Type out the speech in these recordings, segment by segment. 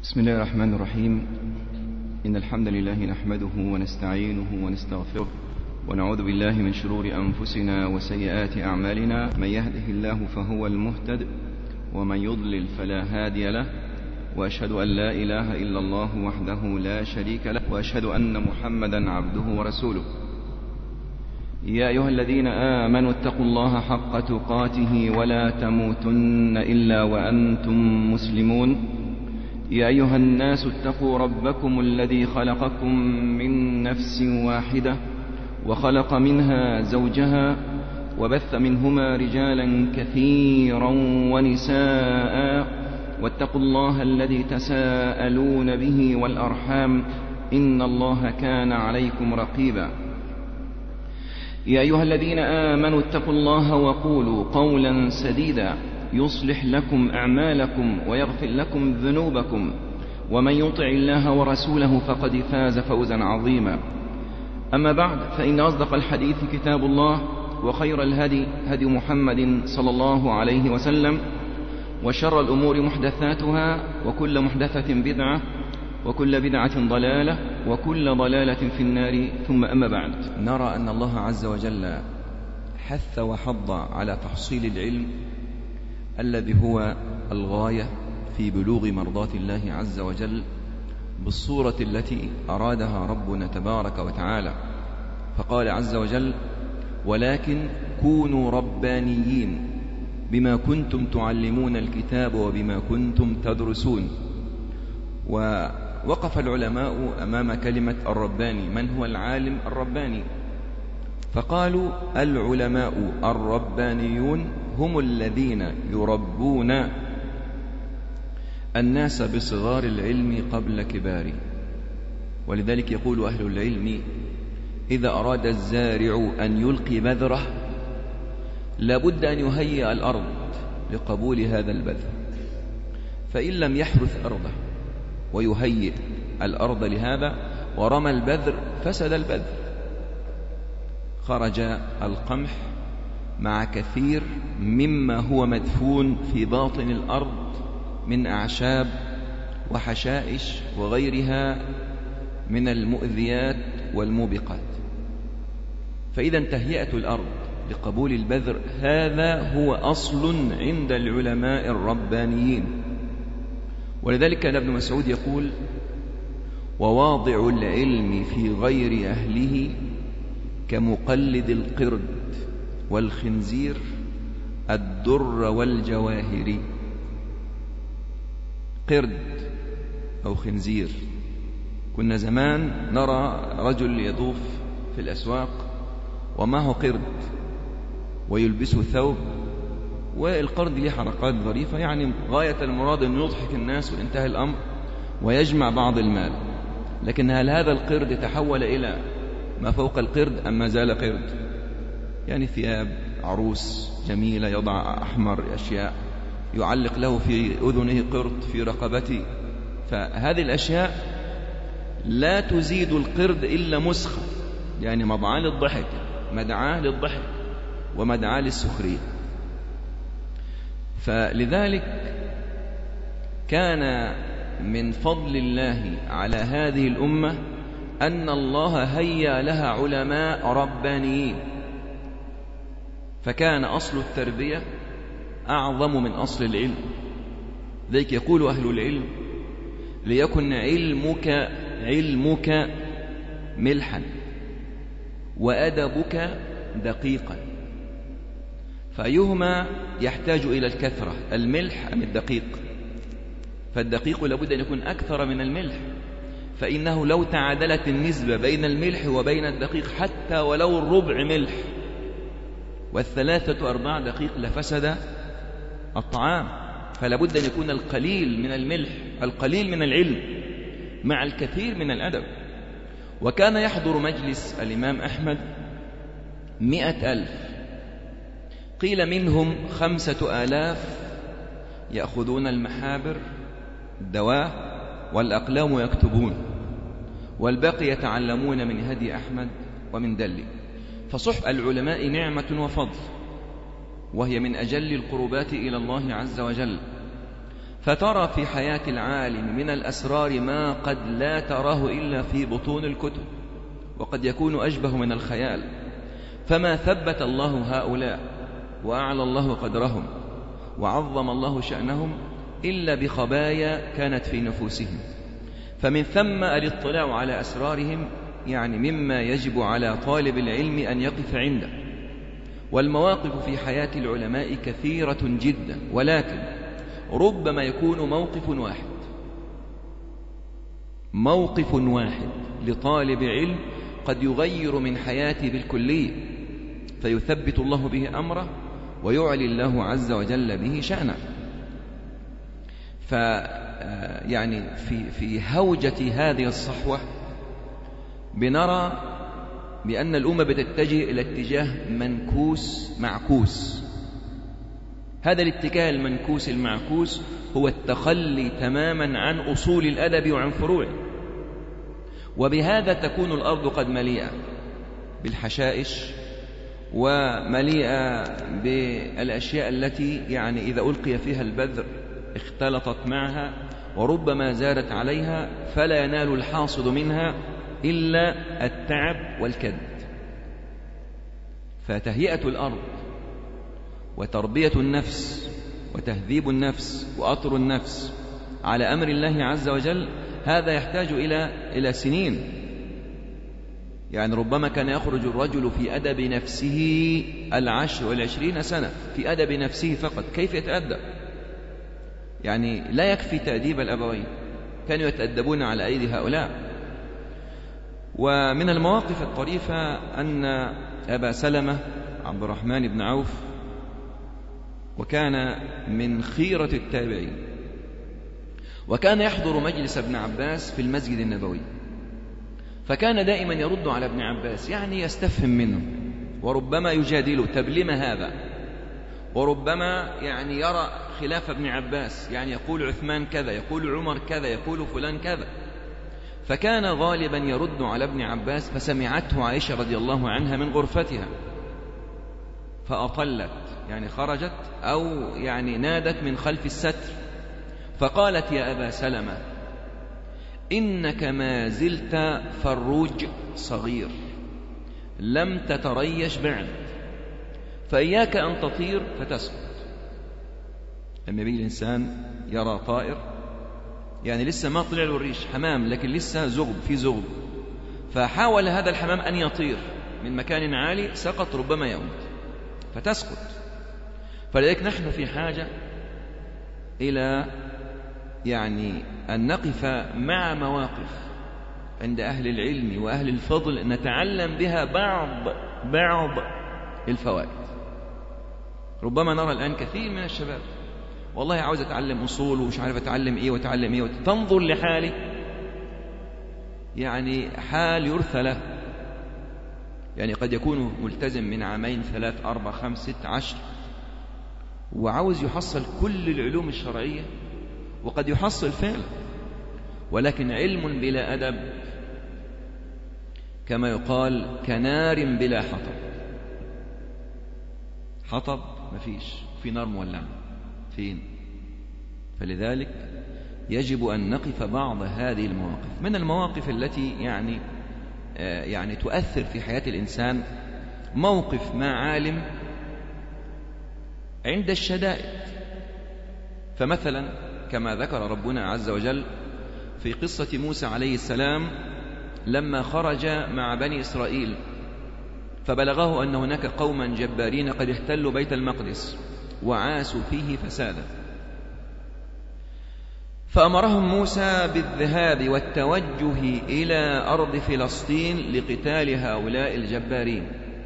بسم الله الرحمن الرحيم. إن الحمد لله نحمده ونستعينه ونستغفره ونعوذ بالله من شرور أنفسنا وسيئات أعمالنا. من يهده الله فهو المهتد ومن يضلل فلا هادي له، وأشهد أن لا إله إلا الله وحده لا شريك له، وأشهد أن محمدا عبده ورسوله. يا أيها الذين آمنوا اتقوا الله حق تقاته ولا تموتن إلا وأنتم مسلمون. يا أيها الناس اتقوا ربكم الذي خلقكم من نفس واحدة وخلق منها زوجها وبث منهما رجالا كثيرا ونساء، واتقوا الله الذي تساءلون به والأرحام إن الله كان عليكم رقيبا. يا أيها الذين آمنوا اتقوا الله وقولوا قولا سديدا يصلح لكم أعمالكم ويغفر لكم ذنوبكم، ومن يطع الله ورسوله فقد فاز فوزا عظيما. أما بعد، فإن أصدق الحديث كتاب الله، وخير الهدي هدي محمد صلى الله عليه وسلم، وشر الأمور محدثاتها، وكل محدثة بدعة، وكل بدعة ضلالة، وكل ضلالة في النار. ثم أما بعد، نرى أن الله عز وجل حث وحض على تحصيل العلم الذي هو الغاية في بلوغ مرضات الله عز وجل بالصورة التي أرادها ربنا تبارك وتعالى. فقال عز وجل: ولكن كونوا ربانيين بما كنتم تعلمون الكتاب وبما كنتم تدرسون. ووقف العلماء أمام كلمة الرباني. من هو العالم الرباني؟ فقالوا: العلماء الربانيون هم الذين يربون الناس بصغار العلم قبل كباره. ولذلك يقول أهل العلم: إذا أراد الزارع أن يلقي بذره لابد أن يهيئ الأرض لقبول هذا البذر، فإن لم يحرث أرضه ويهيئ الأرض لهذا ورمى البذر فسد البذر، خرج القمح مع كثير مما هو مدفون في باطن الأرض من أعشاب وحشائش وغيرها من المؤذيات والموبقات. فإذا تهيئة الأرض لقبول البذر هذا هو أصل عند العلماء الربانيين. ولذلك كان ابن مسعود يقول: وواضع العلم في غير أهله كمقلد القرد والخنزير الدر والجواهر. قرد أو خنزير. كنا زمان نرى رجل يطوف في الأسواق ومعه قرد ويلبسه ثوب، والقرد له حركات ظريفة، يعني غاية المراد أن يضحك الناس وانتهى الأمر ويجمع بعض المال. لكن هل هذا القرد تحول إلى ما فوق القرد أم ما زال قرد؟ يعني ثياب عروس جميلة، يضع أحمر أشياء، يعلق له في أذنه قرد، في رقبته. فهذه الأشياء لا تزيد القرد إلا مسخة، يعني مضعاه للضحك، مدعاه للضحك ومدعاه للسخرية. فلذلك كان من فضل الله على هذه الأمة أن الله هيأ لها علماء ربانيين، فكان أصل التربية أعظم من أصل العلم. ذلك يقول أهل العلم: ليكن علمك ملحا وأدبك دقيقا. فأيهما يحتاج إلى الكثرة، الملح أم الدقيق؟ فالدقيق لابد أن يكون أكثر من الملح، فإنه لو تعادلت النسبة بين الملح وبين الدقيق حتى ولو الربع ملح والثلاثة أرباع دقيق لفسد الطعام. فلابد أن يكون القليل من الملح القليل من العلم مع الكثير من الأدب. وكان يحضر مجلس الإمام أحمد 100,000، قيل منهم 5,000 يأخذون المحابر الدواء والأقلام ويكتبون، والباقي يتعلمون من هدي أحمد ومن دله. فصحب العلماء نعمة وفضل، وهي من أجل القربات إلى الله عز وجل. فترى في حياة العالم من الأسرار ما قد لا تراه إلا في بطون الكتب، وقد يكون أشبه من الخيال. فما ثبت الله هؤلاء وأعلى الله قدرهم وعظم الله شأنهم إلا بخبايا كانت في نفوسهم. فمن ثم الاطلاع على أسرارهم يعني مما يجب على طالب العلم أن يقف عنده. والمواقف في حياة العلماء كثيرة جدا، ولكن ربما يكون موقف واحد لطالب علم قد يغير من حياته بالكلية، فيثبت الله به أمره ويعلي الله عز وجل به شأنه. يعني في هوجة هذه الصحوة بنرى بأن الأمة بتتجه إلى اتجاه منكوس معكوس. هذا الاتجاه المنكوس المعكوس هو التخلي تماما عن أصول الأدب وعن فروعه، وبهذا تكون الأرض قد مليئة بالحشائش ومليئة بالأشياء التي يعني إذا ألقي فيها البذر اختلطت معها وربما زادت عليها، فلا ينال الحاصد منها إلا التعب والكد. فتهيئة الأرض وتربية النفس وتهذيب النفس وأطر النفس على أمر الله عز وجل هذا يحتاج إلى سنين. يعني ربما كان يخرج الرجل في أدب نفسه 10 و20 سنة في أدب نفسه فقط. كيف يتأدب؟ يعني لا يكفي تأديب الأبوين، كانوا يتأدبون على أيدي هؤلاء. ومن المواقف الطريفة أن أبا سلمة عبد الرحمن بن عوف، وكان من خيرة التابعين، وكان يحضر مجلس ابن عباس في المسجد النبوي، فكان دائما يرد على ابن عباس، يعني يستفهم منه، وربما يجادله تبلم هذا، وربما يعني يرى خلاف ابن عباس، يعني يقول عثمان كذا، يقول عمر كذا، يقول فلان كذا. فكان غالبا يرد على ابن عباس، فسمعته عائشة رضي الله عنها من غرفتها فأطلت، يعني خرجت أو يعني نادت من خلف الستر فقالت: يا أبا سلمة إنك ما زلت فروج صغير لم تتريش بعد، فإياك أن تطير فتسقط. لما يجي الإنسان يرى طائر يعني لسه ما طلع له الريش، حمام لكن لسه زغب في زغب، فحاول هذا الحمام أن يطير من مكان عالي، سقط ربما يموت فتسقط. فلذلك نحن في حاجة إلى يعني أن نقف مع مواقف عند أهل العلم وأهل الفضل نتعلم بها بعض الفوائد. ربما نرى الآن كثير من الشباب والله عاوز أتعلم أصول ومش عارف أتعلم إيه وأتعلم إيه، تنظر لحالي يعني حال يرثى له، يعني قد يكون ملتزم من 2 3 4 5 6 10 وعاوز يحصل كل العلوم الشرعية، وقد يحصل فعلا، ولكن علم بلا أدب كما يقال كنار بلا حطب. حطب مفيش، في نار مولعة فين؟ فلذلك يجب أن نقف بعض هذه المواقف. من المواقف التي يعني تؤثر في حياة الإنسان موقف مع عالم عند الشدائد. فمثلا كما ذكر ربنا عز وجل في قصة موسى عليه السلام لما خرج مع بني إسرائيل فبلغه أن هناك قوما جبارين قد احتلوا بيت المقدس وعاسوا فيه فسادا، فأمرهم موسى بالذهاب والتوجه إلى أرض فلسطين لقتال هؤلاء الجبارين.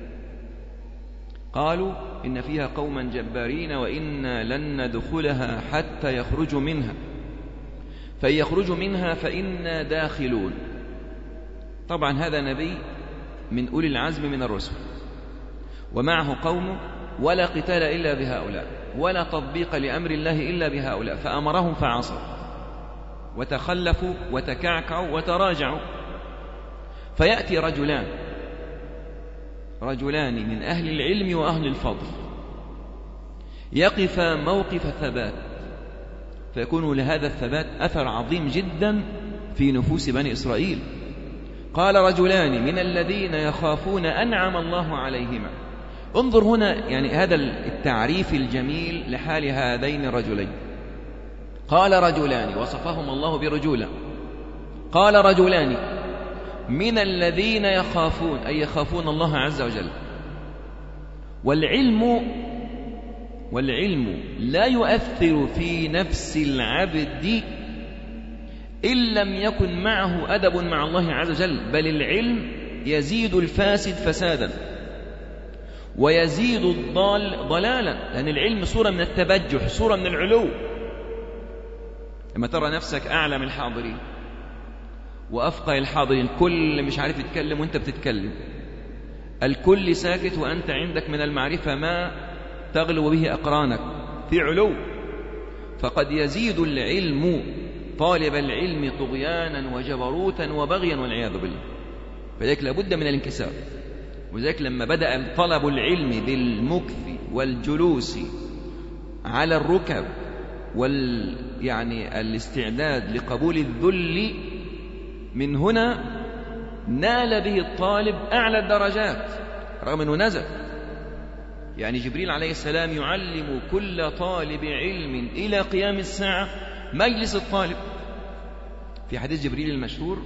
قالوا إن فيها قوما جبارين وإنا لن ندخلها حتى يخرجوا منها، فإن يخرجوا منها فإنا داخلون. طبعا هذا نبي من أولي العزم من الرسل ومعه قومه، ولا قتال إلا بهؤلاء ولا تطبيق لأمر الله إلا بهؤلاء، فأمرهم فعصوا وتخلفوا وتكعكعوا وتراجعوا. فيأتي رجلان من أهل العلم وأهل الفضل يقف موقف ثبات فيكون لهذا الثبات أثر عظيم جدا في نفوس بني إسرائيل. قال رجلان من الذين يخافون أنعم الله عليهما. انظر هنا يعني هذا التعريف الجميل لحال هذين الرجلين. قال رجلان، وصفهم الله برجولا. قال رجلان من الذين يخافون، أي يخافون الله عز وجل. والعلم لا يؤثر في نفس العبد إن لم يكن معه أدب مع الله عز وجل، بل العلم يزيد الفاسد فسادا ويزيد الضال ضلالا، لأن العلم صورة من التبجح، صورة من العلو. لما ترى نفسك أعلى من الحاضرين وأفقه الحاضرين، الكل مش عارف يتكلم وأنت بتتكلم، الكل ساكت وأنت عندك من المعرفة ما تغلو به أقرانك، في علو. فقد يزيد العلم طالب العلم طغيانا وجبروتا وبغيا والعياذ بالله. فذلك لابد من الانكسار. وذلك لما بدأ طلب العلم بالمكث والجلوس على الركب يعني الاستعداد لقبول الذل، من هنا نال به الطالب أعلى الدرجات رغم أنه نزل. يعني جبريل عليه السلام يعلم كل طالب علم إلى قيام الساعة مجلس الطالب. في حديث جبريل المشهور،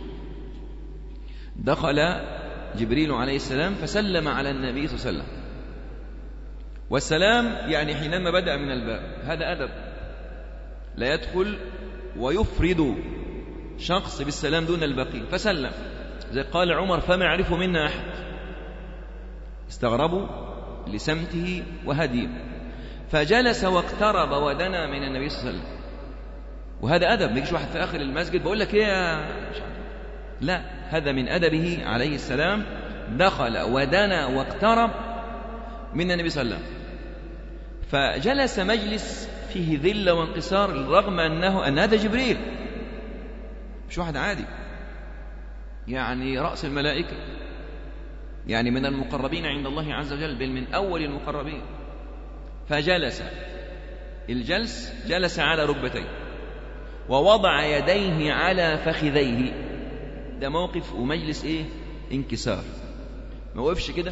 دخل جبريل عليه السلام فسلم على النبي صلى الله عليه وسلم، والسلام يعني حينما بدأ من الباب، هذا أدب، لا يدخل ويفرد شخص بالسلام دون الباقين، فسلم. زي قال عمر: فما يعرف منا أحد. استغربوا لسمته وهديه، فجلس واقترب ودنا من النبي صلى الله عليه وسلم. وهذا أدب، ما يجيش واحد في آخر المسجد بقول لك إيه يا لا، هذا من أدبه عليه السلام. دخل ودنا واقترب من النبي صلى الله عليه وسلم، فجلس مجلس فيه ذل وانكسار، رغم أن هذا جبريل، مش واحد عادي، يعني رأس الملائكة، يعني من المقربين عند الله عز وجل، بل من أول المقربين. فجلس الجلس، جلس على ركبتيه ووضع يديه على فخذيه. ده موقف ومجلس إيه؟ انكسار. ما وقفش كده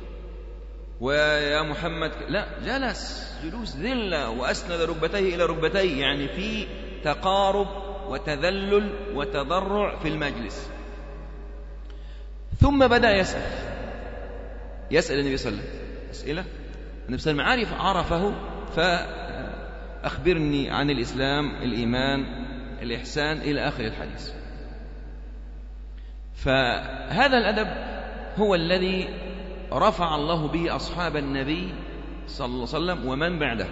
ويا محمد، لا، جلس جلوس ذلة وأسند ركبتيه إلى ركبتيه، يعني في تقارب وتذلل وتضرع في المجلس. ثم بدأ يسأل النبي صلى الله عليه وسلم أسئلة. النبي صلى الله عليه وسلم عرفه، فأخبرني عن الإسلام، الإيمان، الإحسان، إلى آخر الحديث. فهذا الأدب هو الذي رفع الله به أصحاب النبي صلى الله عليه وسلم ومن بعده.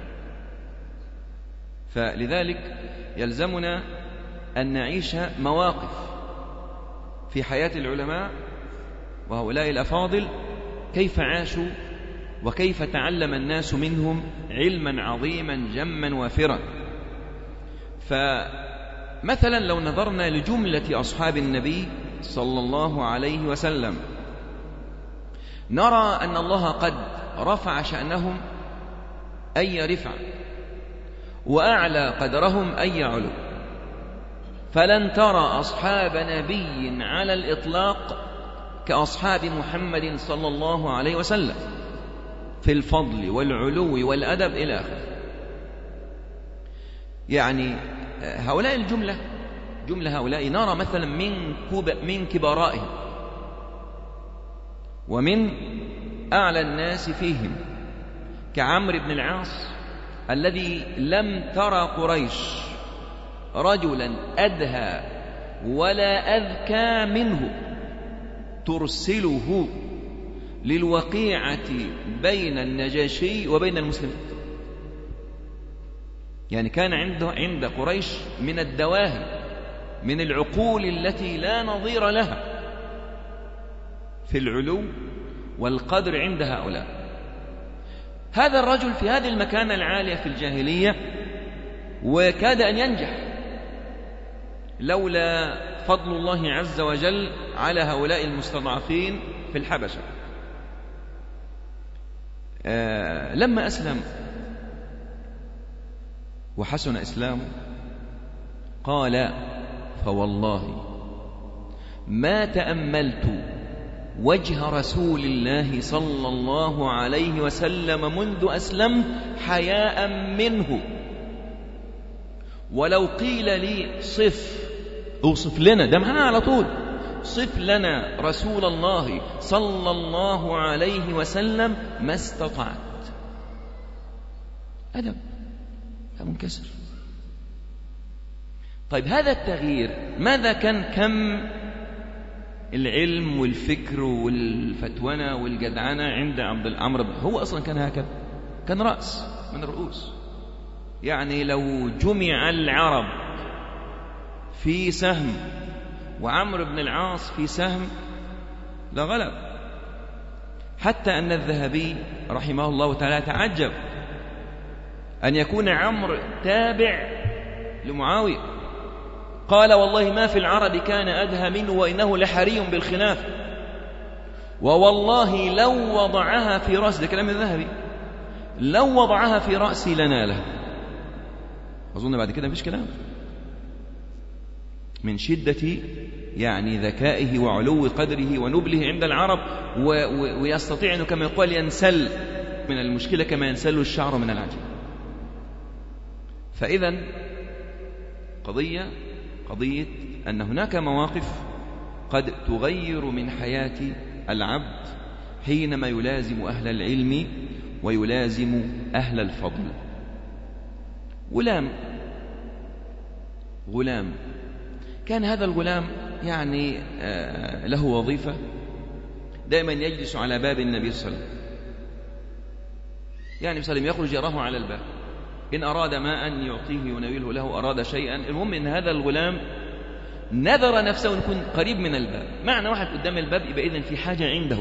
فلذلك يلزمنا أن نعيش مواقف في حياة العلماء وهؤلاء الأفاضل، كيف عاشوا وكيف تعلم الناس منهم علما عظيما جما وافرا. فمثلا لو نظرنا لجملة أصحاب النبي صلى الله عليه وسلم، نرى أن الله قد رفع شأنهم أي رفع، وأعلى قدرهم أي علو. فلن ترى أصحاب نبي على الإطلاق كأصحاب محمد صلى الله عليه وسلم في الفضل والعلو والأدب إلى آخره. يعني هؤلاء جملة هؤلاء نرى مثلا من كبرائهم ومن أعلى الناس فيهم كعمرو بن العاص، الذي لم ترى قريش رجلا أدهى ولا أذكى منه ترسله للوقيعة بين النجاشي وبين المسلمين. يعني كان عند قريش من الدواهي، من العقول التي لا نظير لها في العلو والقدر عند هؤلاء. هذا الرجل في هذه المكانة العالية في الجاهلية، وكاد أن ينجح لولا فضل الله عز وجل على هؤلاء المستضعفين في الحبشة. لما أسلم وحسن إسلامه. قال: فوالله ما تأملت وجه رسول الله صلى الله عليه وسلم منذ أسلمت حياء منه، ولو قيل لي اوصف لنا، ده معنا على طول، صف لنا رسول الله صلى الله عليه وسلم ما استطعت. أدب منكسر. طيب هذا التغيير ماذا كان؟ كم العلم والفكر والفتونة والجدعنة عند عمرو. هو أصلا كان هكذا، كان رأس من الرؤوس. يعني لو جمع العرب في سهم وعمرو بن العاص في سهم لغلب، حتى أن الذهبي رحمه الله تعالى تعجب أن يكون عمرو تابع لمعاوية. قال: والله ما في العرب كان أدهى منه، وإنه لحري بالخلاف، ووالله لو وضعها في رأسي، ده كلام الذهبي، لو وضعها في رأسي لناله. أظن بعد كده مفيش كلام، من شدة يعني ذكائه وعلو قدره ونبله عند العرب، ويستطيع أنه كما يقال ينسل من المشكلة كما ينسل الشعر من العجل. فإذا قضية أن هناك مواقف قد تغير من حياة العبد حينما يلازم أهل العلم ويلازم أهل الفضل. غلام كان هذا الغلام يعني له وظيفة، دائما يجلس على باب النبي صلى الله عليه وسلم، يعني مثلا يخرج يراه على الباب، إن أراد ماء يعطيه يناوله له، أراد شيئا. المهم إن هذا الغلام نذر نفسه أن يكون قريب من الباب. معنى واحد قدام الباب يبقى إذن في حاجة عنده،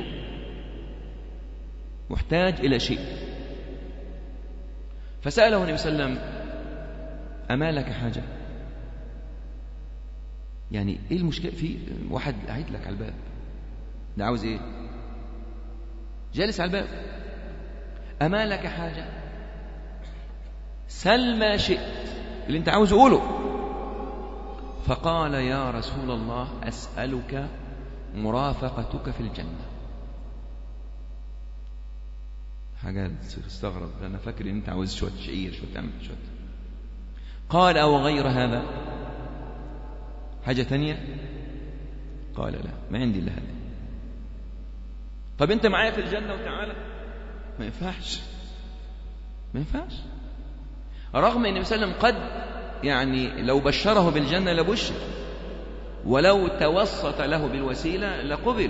محتاج إلى شيء. فسأله النبي صلى الله عليه وسلم: أما لك حاجة؟ يعني إيه المشكلة في واحد قاعد لك على الباب، ده عاوز إيه؟ جالس على الباب، أما لك حاجة؟ سل ما شئت، اللي أنت عاوز قوله. فقال: يا رسول الله أسألك مرافقتك في الجنة. حاجة تستغرب، أنا فاكر إن أنت عاوز شوية شعير، شوية تعمل شوية. قال: أو غير هذا؟ حاجة تانية؟ قال: لا، ما عندي إلا هذا. طب أنت معايا في الجنة وتعالى. ما ينفعش. رغم أن النبي صلى الله عليه وسلم قد يعني لو بشره بالجنة لبشر، ولو توسط له بالوسيلة لقبل.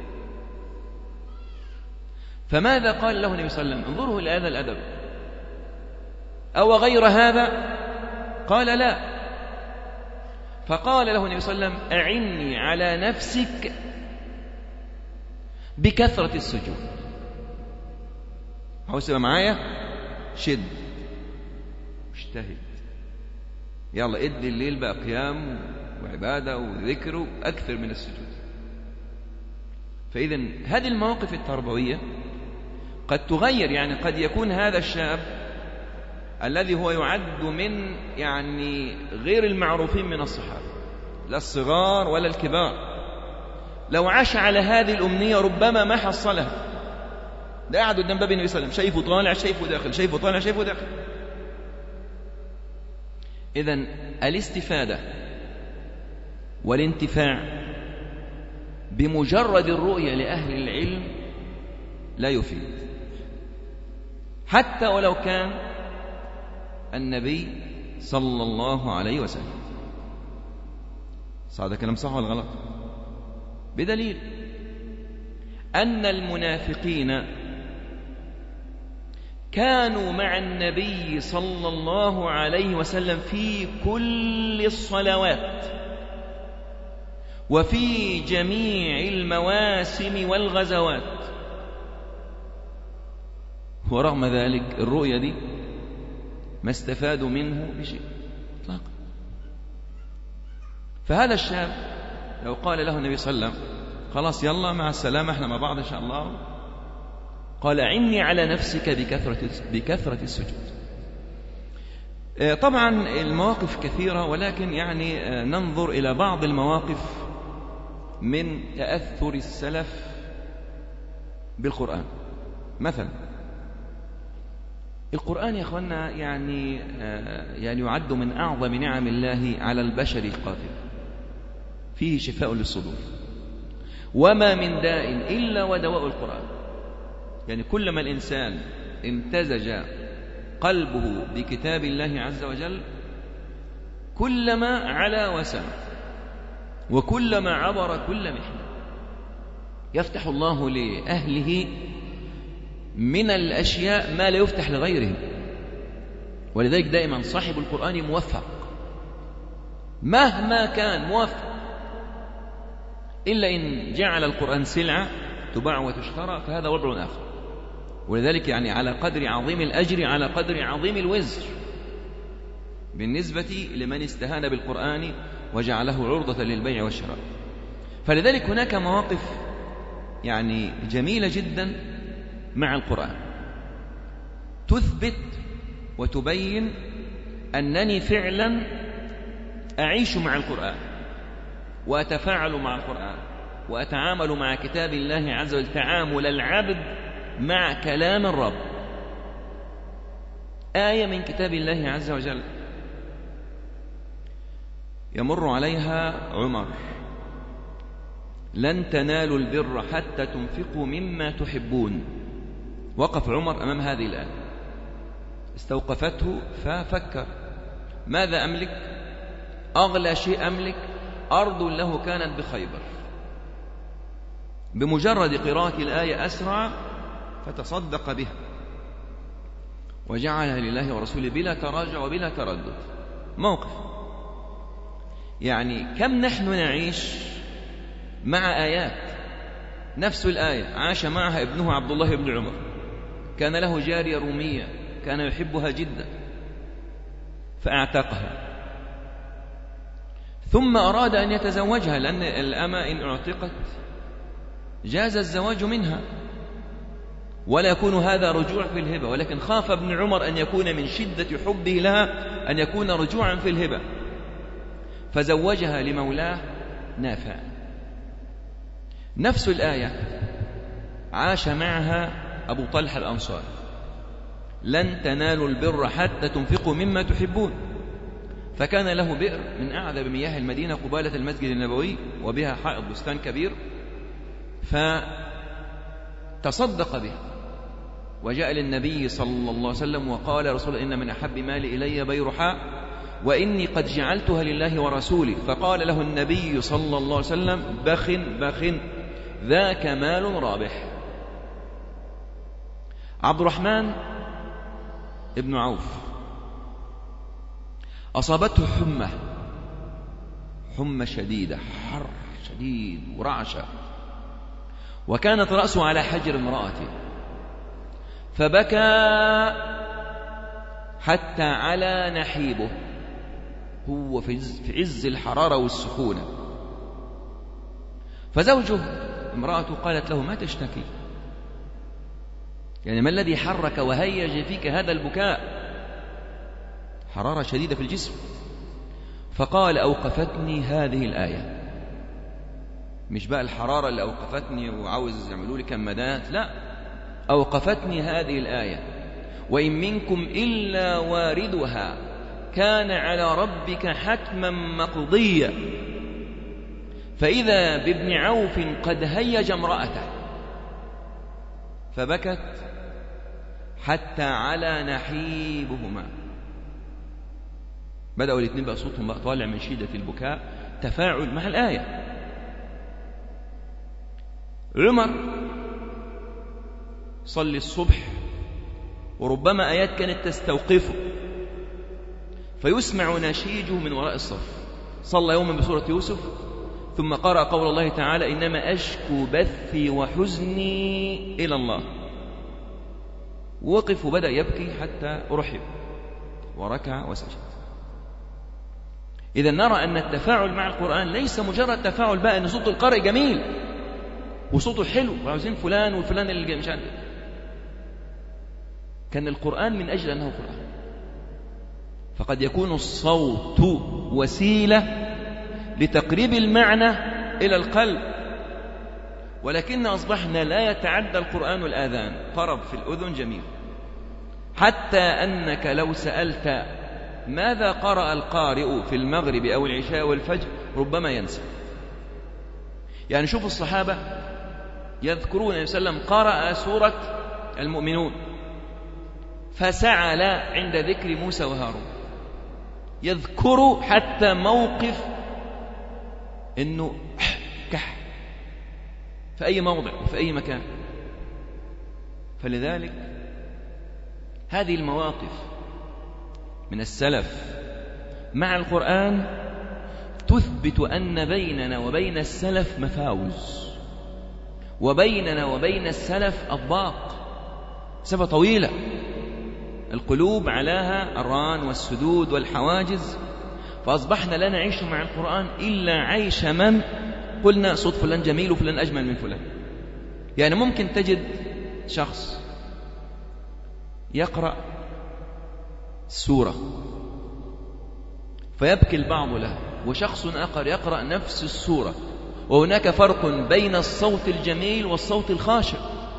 فماذا قال له النبي صلى الله عليه وسلم؟ انظروا إلى هذا الأدب. أو غير هذا؟ قال: لا. فقال له النبي صلى الله عليه وسلم: أعني على نفسك بكثرة السجود. عاوز تبقى معايا؟ شد، اجتهد، يلا ادي الليل بقى قيام وعبادة وذكر أكثر من السجود. فإذا هذه المواقف التربوية قد تغير. يعني قد يكون هذا الشاب الذي هو يعد من يعني غير المعروفين من الصحابة، لا الصغار ولا الكبار، لو عاش على هذه الأمنية ربما ما حصلها. ده قاعد قدام باب النبي صلى الله عليه وسلم، شايفه طالع شايفه داخل، شايفه طالع شايفه داخل. إذن الاستفادة والانتفاع بمجرد الرؤية لأهل العلم لا يفيد، حتى ولو كان النبي صلى الله عليه وسلم. هذا كلام صح ولا غلط؟ بدليل أن المنافقين كانوا مع النبي صلى الله عليه وسلم في كل الصلوات وفي جميع المواسم والغزوات، ورغم ذلك الرؤية دي ما استفادوا منه بشيء اطلاقا. فهذا الشاب لو قال له النبي صلى الله عليه وسلم: خلاص يلا مع السلامة، احنا مع بعض إن شاء الله، قال: أعني على نفسك بكثرة السجود. طبعا المواقف كثيرة، ولكن يعني ننظر إلى بعض المواقف من تأثر السلف بالقرآن. مثلا القرآن يا أخوانا يعني يعد من أعظم نعم الله على البشر القادر، فيه شفاء للصدور، وما من داء إلا ودواء القرآن. يعني كلما الإنسان امتزج قلبه بكتاب الله عز وجل كلما علا وسمع، وكلما عبر كل محنة. يفتح الله لأهله من الأشياء ما لا يفتح لغيرهم. ولذلك دائما صاحب القرآن موفق مهما كان، موفق، إلا إن جعل القرآن سلعة تباع وتشترى فهذا وضع آخر. ولذلك يعني على قدر عظيم الأجر على قدر عظيم الوزر بالنسبة لمن استهان بالقرآن وجعله عرضة للبيع والشراء. فلذلك هناك مواقف يعني جميلة جدا مع القرآن تثبت وتبين أنني فعلا أعيش مع القرآن وأتفاعل مع القرآن وأتعامل مع كتاب الله عز وجل تعامل العبد مع كلام الرب. آية من كتاب الله عز وجل يمر عليها عمر: لن تنالوا البر حتى تنفقوا مما تحبون. وقف عمر أمام هذه الآية، استوقفته ففكر: ماذا أملك؟ أغلى شيء أملك أرض له كانت بخيبر. بمجرد قراءة الآية أسرع فتصدق بها وجعلها لله ورسوله بلا تراجع وبلا تردد. موقف. يعني كم نحن نعيش مع آيات نفس الآية عاش معها ابنه عبد الله بن عمر، كان له جارية رومية كان يحبها جدا فأعتقها، ثم أراد أن يتزوجها لأن الأمة إن أعتقت جاز الزواج منها ولا يكون هذا رجوع في الهبة، ولكن خاف ابن عمر أن يكون من شدة حبه لها أن يكون رجوعا في الهبة فزوجها لمولاه نافع. نفس الآية عاش معها أبو طلحة الأنصاري: لن تنالوا البر حتى تنفقوا مما تحبون. فكان له بئر من أعذب مياه المدينة قبالة المسجد النبوي وبها حائط بستان كبير، فتصدق به وجاء للنبي صلى الله عليه وسلم وقال: رسول إن من أحب مالي إلي بيرحاء وإني قد جعلتها لله ورسوله. فقال له النبي صلى الله عليه وسلم: بخ بخ ذاك مال رابح. عبد الرحمن ابن عوف أصابته حمى شديدة، حر شديد ورعشة، وكانت رأسه على حجر امرأته، فبكى حتى على نحيبه، هو في عز الحرارة والسخونة. فزوجه امرأته قالت له: ما تشتكي؟ يعني ما الذي حرك وهيج فيك هذا البكاء؟ حرارة شديدة في الجسم. فقال: أوقفتني هذه الآية. مش بقى الحرارة اللي أوقفتني وعاوز يعملوا لي كمادات، لا، أوقفتني هذه الآية: وإن منكم إلا واردها كان على ربك حتما مقضيا. فإذا بابن عوف قد هيج امرأته فبكت حتى على نحيبهما. بدأوا الاثنين بقى صوتهم بقى طالع من شدة البكاء، تفاعل مع الآية. عمر صلي الصبح وربما آيات كانت تستوقفه فيسمع نشيجه من وراء الصف. صلى يوما بسورة يوسف ثم قرأ قول الله تعالى: إنما أشكو بثي وحزني إلى الله. وقف وبدأ يبكي حتى رحب وركع وسجد. إذا نرى أن التفاعل مع القرآن ليس مجرد تفاعل بقى أن صوت القارئ جميل وصوته حلو وعاوزين فلان والفلان اللي مش عارف. كان القرآن من أجل أنه قرآن، فقد يكون الصوت وسيلة لتقريب المعنى إلى القلب، ولكن أصبحنا لا يتعدى القرآن الآذان، طرب في الأذن جميل، حتى أنك لو سألت ماذا قرأ القارئ في المغرب أو العشاء والفجر ربما ينسى. يعني شوف الصحابة يذكرون النبي صلى الله عليه وسلم قرأ سورة المؤمنون فسعل عند ذكر موسى وهارون، يذكر حتى موقف إنه كح في أي موضع وفي أي مكان. فلذلك هذه المواقف من السلف مع القرآن تثبت أن بيننا وبين السلف مفاوز، وبيننا وبين السلف أطباق، مسافة طويلة القلوب علاها الران والسدود والحواجز، فأصبحنا لا نعيش مع القرآن إلا عيش من قلنا صوت فلان جميل وفلان أجمل من فلان. يعني ممكن تجد شخص يقرأ سورة فيبكي البعض له، وشخص آخر يقرأ نفس السورة وهناك فرق بين الصوت الجميل والصوت الخاشع،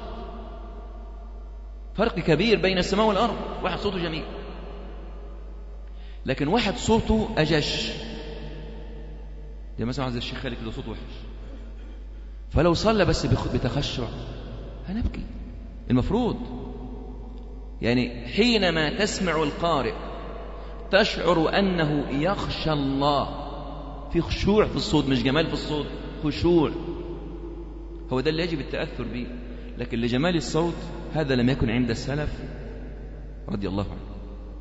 فرق كبير بين السماء والأرض. واحد صوته جميل لكن واحد صوته أجش، زي مثلا عز الشيخ خالد كده صوته وحش، فلو صلى بس بتخشع هنبكي. المفروض يعني حينما تسمع القارئ تشعر أنه يخشى الله، في خشوع في الصوت، مش جمال في الصوت، خشوع، هو ده اللي يجب التأثر به. لكن لجمال الصوت هذا لم يكن عند السلف رضي الله عنه.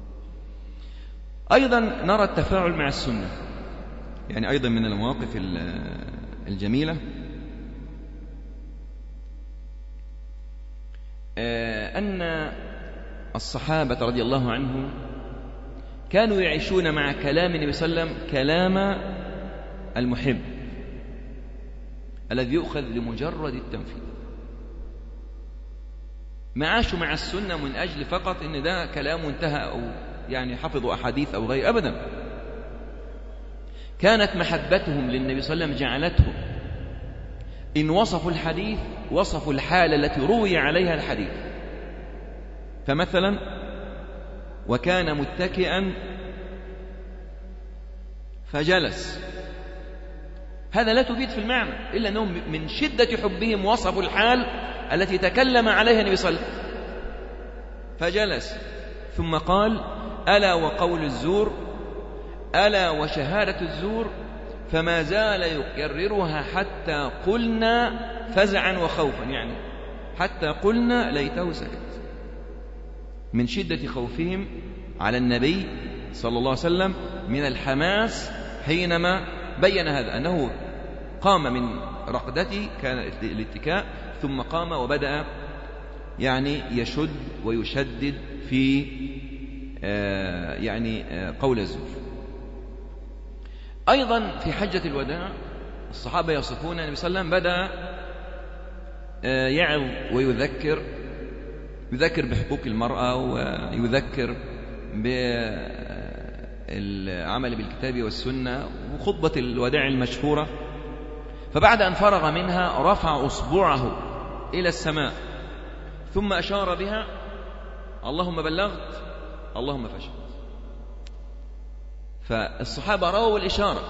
أيضا نرى التفاعل مع السنة، يعني أيضا من المواقف الجميلة أن الصحابة رضي الله عنهم كانوا يعيشون مع كلام النبي صلى الله عليه وسلم كلام المحب الذي يؤخذ لمجرد التنفيذ، ما عاشوا مع السنة من أجل فقط إن ده كلام انتهى أو يعني حفظوا أحاديث أو غير، أبدا. كانت محبتهم للنبي صلى الله عليه وسلم جعلتهم إن وصفوا الحديث وصفوا الحالة التي روي عليها الحديث. فمثلا وكان متكئا فجلس، هذا لا تفيد في المعنى إلا أنهم من شدة حبهم وصفوا الحال التي تكلم عليها النبي صلى الله عليه وسلم. فجلس ثم قال ألا وقول الزور، ألا وشهادة الزور، فما زال يكررها حتى قلنا فزعا وخوفا، يعني حتى قلنا ليته سكت، من شدة خوفهم على النبي صلى الله عليه وسلم من الحماس حينما بين هذا، أنه قام من رقدته كان الاتكاء ثم قام وبدأ يعني يشد ويشدد في قول الزور. أيضا في حجة الوداع الصحابة يصفون النبي صلى الله عليه وسلم بدأ يعظ ويذكر بحقوق المرأة، ويذكر بالعمل بالكتاب والسنة، وخطبة الوداع المشهورة. فبعد أن فرغ منها رفع أصبعه إلى السماء ثم أشار بها اللهم بلغت اللهم فشل. فالصحابة رأوا الإشارة،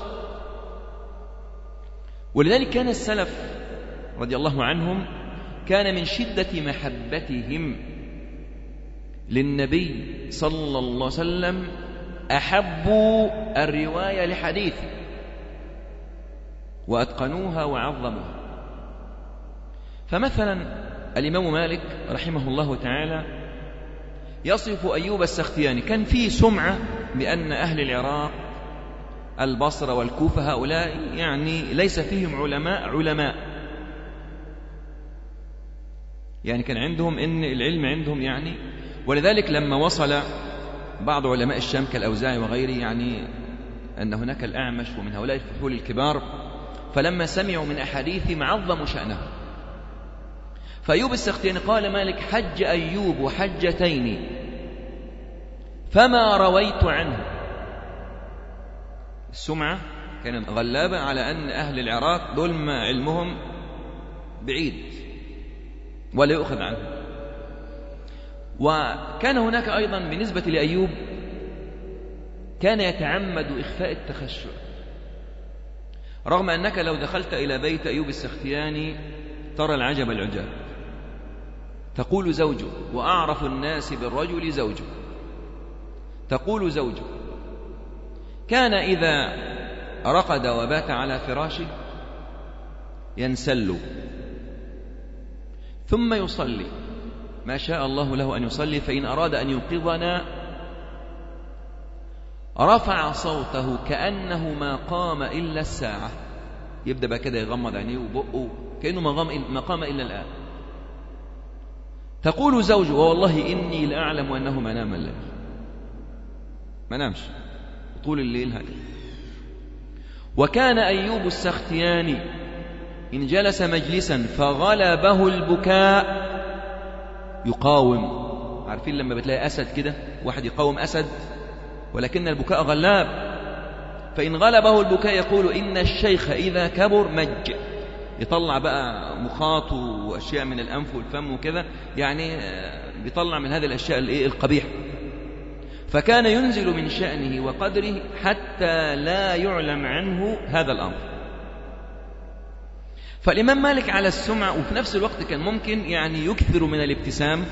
ولذلك كان السلف رضي الله عنهم كان من شدة محبتهم للنبي صلى الله عليه وسلم أحبوا الرواية لحديثه وأتقنوها وعظموها. فمثلا الإمام مالك رحمه الله تعالى يصف أيوب السختياني، كان فيه سمعة بأن أهل العراق البصرة والكوفة هؤلاء يعني ليس فيهم علماء، يعني كان عندهم إن العلم عندهم يعني. ولذلك لما وصل بعض علماء الشام كالأوزاعي وغيره يعني أن هناك الأعمش ومن هؤلاء الفحول الكبار، فلما سمعوا من أحاديث عظموا شأنه. فأيوب السختياني قال مالك حج أيوب حجتين فما رويت عنه. السمعة كانت غلابة على أن أهل العراق دول ما علمهم بعيد ولا يؤخذ عنه. وكان هناك أيضا بالنسبة لأيوب كان يتعمد إخفاء التخشع، رغم أنك لو دخلت إلى بيت أيوب السختياني ترى العجب العجاب. تقول زوجه: وأعرف الناس بالرجل زوجه. تقول زوجه: كان إذا رقد وبات على فراشه ينسل ثم يصلي ما شاء الله له أن يصلي، فإن أراد أن يوقظنا رفع صوته كأنه ما قام إلا الساعة. يبدأ بقى كده يغمض عينيه وبقه كأنه ما قام إلا الآن. تقول زوجه: والله إني لأعلم أنه ما نام الليل، ما نامش طول الليل هكذا. وكان أيوب السختياني إن جلس مجلسا فغلبه البكاء يقاوم. عارفين لما بتلاقي أسد كده واحد يقاوم أسد ولكن البكاء غلاب، فإن غلبه البكاء يقول: إن الشيخ إذا كبر مج، يطلع بقى مخاط وأشياء من الأنف والفم وكذا، يعني بيطلع من هذه الأشياء القبيحة. فكان ينزل من شأنه وقدره حتى لا يعلم عنه هذا الأمر. فالإمام مالك على السمع، وفي نفس الوقت كان ممكن يعني يكثر من الابتسام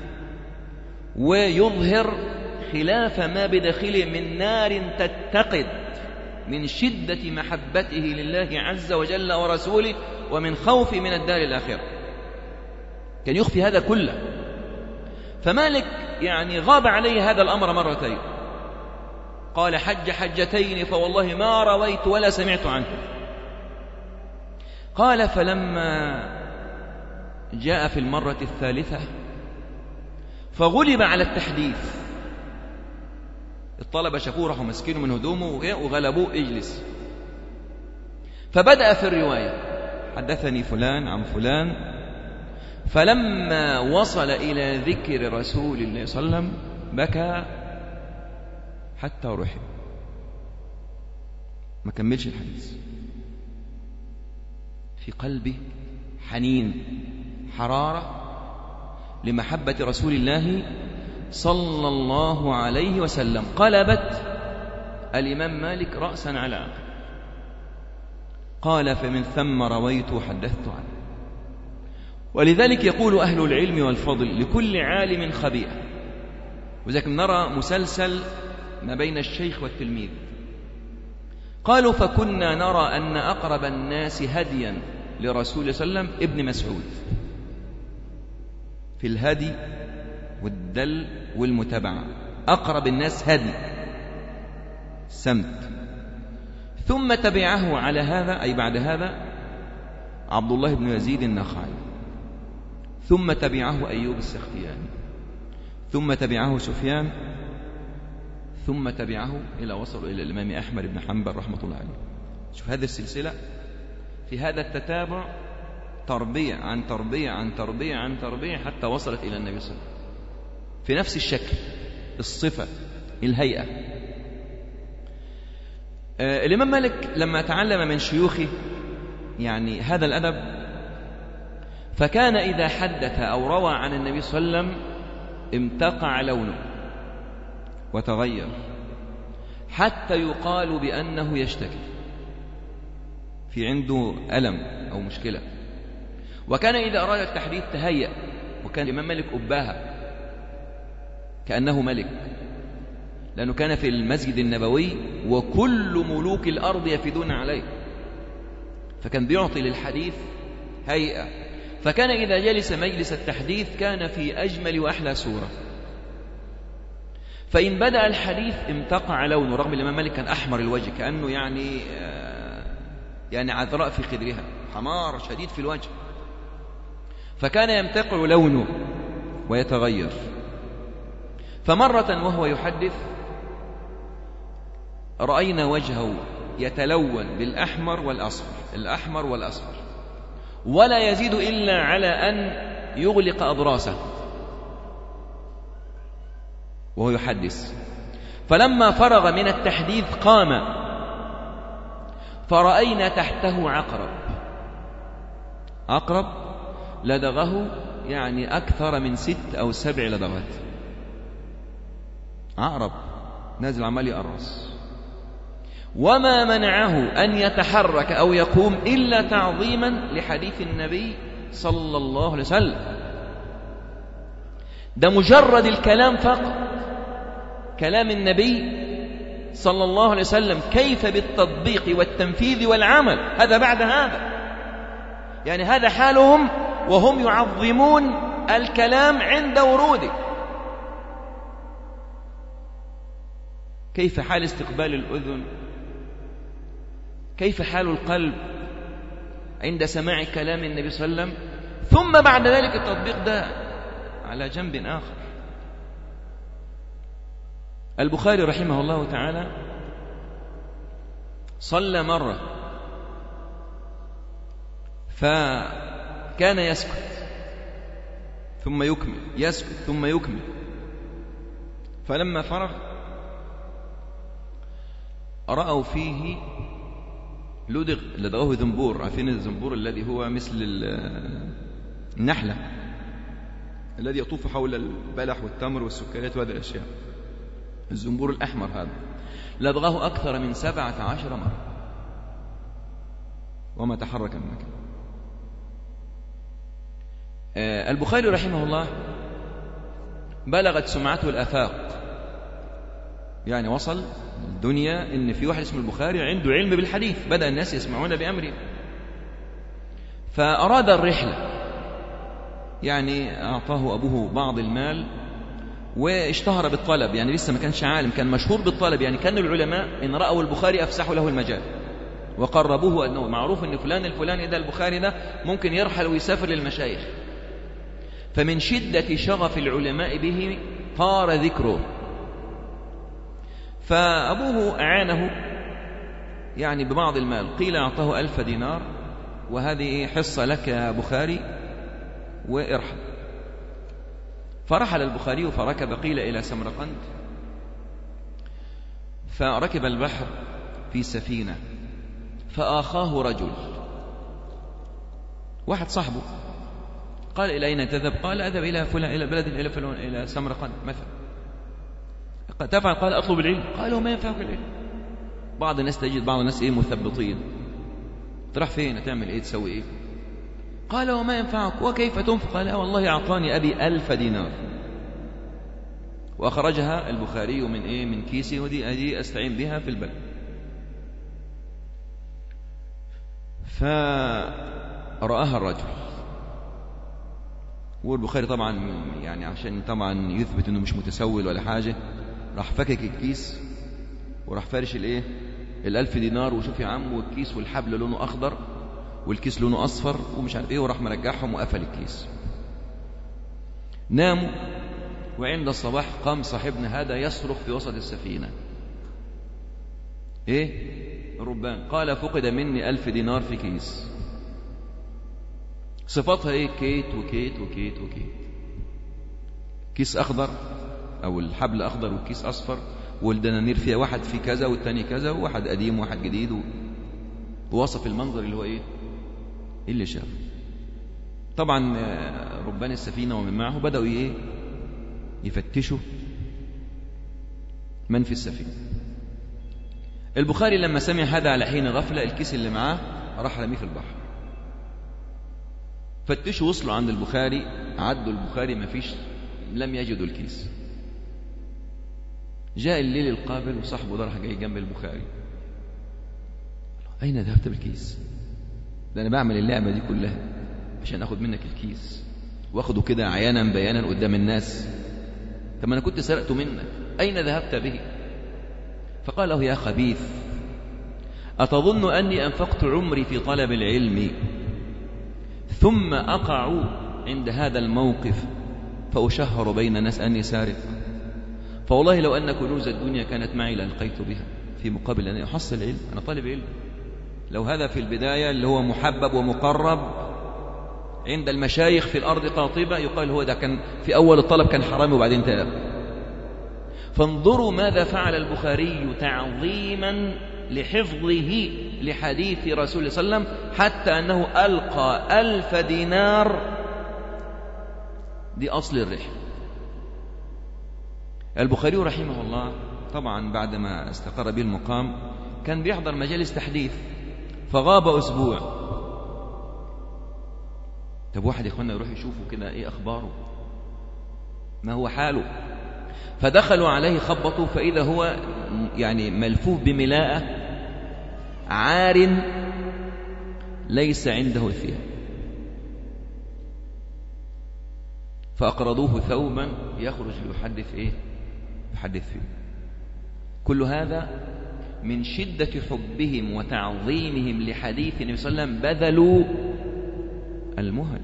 ويظهر خلاف ما بداخله من نار تتقد من شدة محبته لله عز وجل ورسوله ومن خوف من الدار الآخرة، كان يخفي هذا كله. فمالك يعني غاب عليه هذا الأمر مرتين، قال: حج حجتين فوالله ما رويت ولا سمعت عنه. قال: فلما جاء في المرة الثالثة فغلب على التحديث، الطلبة شافوه راحوا مسكينه من هدومه وغلبوه: اجلس. فبدأ في الرواية: حدثني فلان عن فلان. فلما وصل إلى ذكر رسول الله صلى الله عليه وسلم بكى حتى رحم، ما كملش الحديث. في قلبه حنين، حرارة لمحبة رسول الله صلى الله عليه وسلم، قلبت الإمام مالك رأسا على عقب. قال: فمن ثم رويت وحدثت عنه. ولذلك يقول أهل العلم والفضل: لكل عالم خبيئة. وذلك نرى مسلسل ما بين الشيخ والتلميذ. قالوا: فكنا نرى أن أقرب الناس هديا لرسول الله صلى الله عليه وسلم ابن مسعود في الهدي والدل والمتابعة، أقرب الناس هدي سمت. ثم تبعه على هذا أي بعد هذا عبد الله بن يزيد النخعي، ثم تبعه أيوب السختياني، ثم تبعه سفيان، ثم تبعه إلى وصلوا إلى الإمام أحمد بن حنبل رحمة الله عليه. شوف هذه السلسلة في هذا التتابع، تربية عن تربية عن تربية عن تربية حتى وصلت إلى النبي صلى الله عليه وسلم في نفس الشكل، الصفة، الهيئة. الإمام مالك لما تعلم من شيوخه يعني هذا الأدب، فكان إذا حدث أو روى عن النبي صلى الله عليه وسلم امتقع لونه وتغير حتى يقال بأنه يشتكي، في عنده ألم أو مشكلة. وكان إذا أراد التحديث تهيأ، وكان الإمام مالك أباها كأنه ملك، لأنه كان في المسجد النبوي وكل ملوك الأرض يفدون عليه، فكان بيعطي للحديث هيئة. فكان إذا جلس مجلس التحديث كان في أجمل وأحلى صورة. فإن بدأ الحديث امتقع لونه، رغم الإمام مالك كان أحمر الوجه كأنه يعني عذراء في خدرها، حمار شديد في الوجه، فكان يمتقع لونه ويتغير. فمرة وهو يحدث رأينا وجهه يتلون بالأحمر والأصفر، الأحمر والأصفر، ولا يزيد إلا على أن يغلق أضراسه وهو يحدث. فلما فرغ من التحديث قام، فرأينا تحته عقرب لدغه يعني أكثر من 6 أو 7 لدغات. عقرب نازل عمال يقرص، وما منعه أن يتحرك أو يقوم إلا تعظيما لحديث النبي صلى الله عليه وسلم. ده مجرد الكلام فقط، كلام النبي صلى الله عليه وسلم، كيف بالتطبيق والتنفيذ والعمل؟ هذا بعد هذا، يعني هذا حالهم وهم يعظمون الكلام عند وروده. كيف حال استقبال الأذن؟ كيف حال القلب عند سماع كلام النبي صلى الله عليه وسلم؟ ثم بعد ذلك التطبيق ده على جنب آخر. البخاري رحمه الله تعالى صلى مرة فكان يسكت ثم يكمل، يسكت ثم يكمل، فلما فرغ رأوا فيه لدغه ذنبور. عارفين الذنبور الذي هو مثل النحلة الذي يطوف حول البلح والتمر والسكريات وهذه الأشياء، الزنبور الأحمر هذا لدغه أكثر من 17 مرة وما تحرك من مكان. البخاري رحمه الله بلغت سمعته الآفاق، يعني وصل الدنيا إن في واحد اسمه البخاري عنده علم بالحديث، بدأ الناس يسمعون بأمره، فأراد الرحلة، يعني أعطاه أبوه بعض المال واشتهر بالطلب، يعني لسه ما كانش عالم، كان مشهور بالطلب، يعني كان العلماء إن رأوا البخاري أفسحوا له المجال وقربوه، أنه معروف أن فلان الفلاني ده البخاري ده ممكن يرحل ويسافر للمشايخ. فمن شدة شغف العلماء به طار ذكره، فأبوه أعانه يعني ببعض المال، قيل أعطاه 1000 دينار وهذه حصة لك يا بخاري وارحل. فرحل البخاري فركب قيل إلى سمرقند، فركب البحر في سفينة، فآخاه رجل واحد صاحبه، قال إلى أين تذهب؟ قال أذهب إلى فلان، إلى بلد، إلى فلان، إلى سمرقند مثلا. تفعل؟ قال أطلب العلم. قالوا ما ينفعك العلم. بعض الناس تجد بعض الناس مثبطين، تروح فين؟ تعمل إيه؟ تسوي إيه؟ قال وما ينفعك وكيف تنفق؟ قال والله أعطاني أبي 1000 دينار، وأخرجها البخاري من إيه؟ من كيسي، ودي أستعين بها في البلد. فرآها الرجل، والبخاري طبعا يعني عشان طبعا يثبت انه مش متسول ولا حاجة، راح فكك الكيس وراح فارش الايه 1000 دينار، وشوف يا عم، والكيس والحبل لونه اخضر والكيس لونه اصفر ومش عارف ايه، وراح مرجعهم وقفل الكيس. ناموا، وعند الصباح قام صاحبنا هذا يصرخ في وسط السفينة، ايه الربان؟ قال فقد مني 1000 دينار في كيس. صفاتها ايه؟ كيت وكيت وكيت وكيت. كيس اخضر او الحبل اخضر والكيس اصفر، والدنانير فيها واحد في كذا والتاني كذا، وواحد قديم وواحد جديد، ووصف المنظر اللي هو ايه اللي شاف. طبعا ربان السفينة ومن معه بدأوا ايه يفتشوا من في السفينة. البخاري لما سمع هذا على حين غفلة، الكيس اللي معاه راح رميه في البحر. فتشوا وصلوا عند البخاري، عدوا البخاري ما فيش، لم يجدوا الكيس. جاء الليل القابل وصاحبه ده راح جاي جنب البخاري، أين ذهبت بالكيس؟ ده أنا بعمل اللعبة دي كلها عشان أخذ منك الكيس، وأخذه كده عيانا بيانا قدام الناس، طب أنا كنت سرقته منك، أين ذهبت به؟ فقال له يا خبيث، أتظن أني أنفقت عمري في طلب العلم ثم أقع عند هذا الموقف فأشهر بين الناس أني سارق؟ فوالله لو أن كنوز الدنيا كانت معي لألقيت بها في مقابل أن أحصل علم، أنا طالب علم. لو هذا في البداية اللي هو محبب ومقرب عند المشايخ في الأرض قاطبة، يقال هو ده كان في أول الطلب كان حرامي وبعدين تاب. فانظروا ماذا فعل البخاري تعظيما لحفظه لحديث رسول الله صلى الله عليه وسلم، حتى أنه ألقى 1000 دينار. دي أصل الرحلة. البخاري رحمه الله طبعا بعدما استقر به المقام كان بيحضر مجالس تحديث، فغاب أسبوع. طب واحد يا إخوانا يروح يشوفوا كده إيه أخباره، ما هو حاله. فدخلوا عليه خبطوا، فإذا هو يعني ملفوف بملاءة، عار ليس عنده ثياب، فأقرضوه ثوبا يخرج ليحدث إيه؟ يحدث فيه. كل هذا من شدة حبهم وتعظيمهم لحديث النبي صلى الله عليه وسلم بذلوا المهج.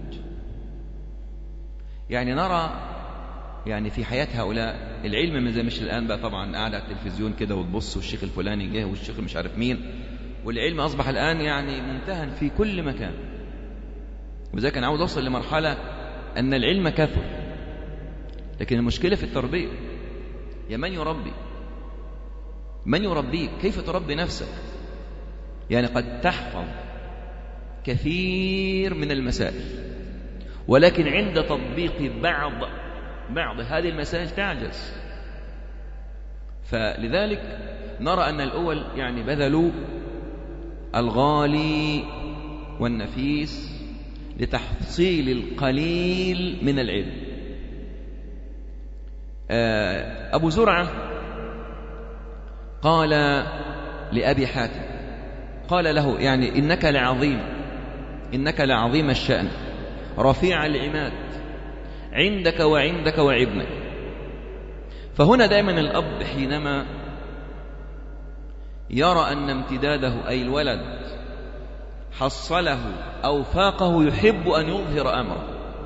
يعني نرى يعني في حياة هؤلاء العلم من زي مش الآن بقى طبعا قاعد على التلفزيون كده وتبص والشيخ الفلاني جه والشيخ مش عارف مين، والعلم أصبح الآن يعني منتهى في كل مكان. وذلك أنا عاوز أوصل لمرحلة أن العلم كثر، لكن المشكلة في التربية. يا من يربي، من يربيك؟ كيف تربي نفسك؟ يعني قد تحفظ كثير من المسائل، ولكن عند تطبيق بعض هذه المسائل تعجز. فلذلك نرى أن الأول يعني بذلوا الغالي والنفيس لتحصيل القليل من العلم. أبو زرعة قال لأبي حاتم، قال له يعني إنك لعظيم الشأن رفيع العماد عندك وعندك وابنك. فهنا دائما الأب حينما يرى أن امتداده أي الولد حصله أو فاقه يحب أن يظهر أمره،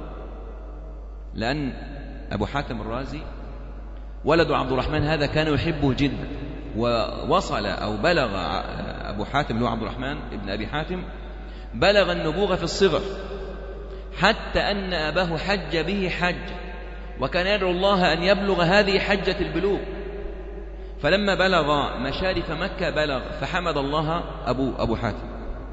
لأن أبو حاتم الرازي ولد عبد الرحمن هذا كان يحبه جدا، ووصل أو بلغ أبو حاتم اللي هو عبد الرحمن ابن أبي حاتم بلغ النبوغة في الصغر، حتى أن أباه حج به حج، وكان يدعو الله أن يبلغ هذه حجة البلوغ. فلما بلغ مشارف مكة بلغ فحمد الله أبو حاتم،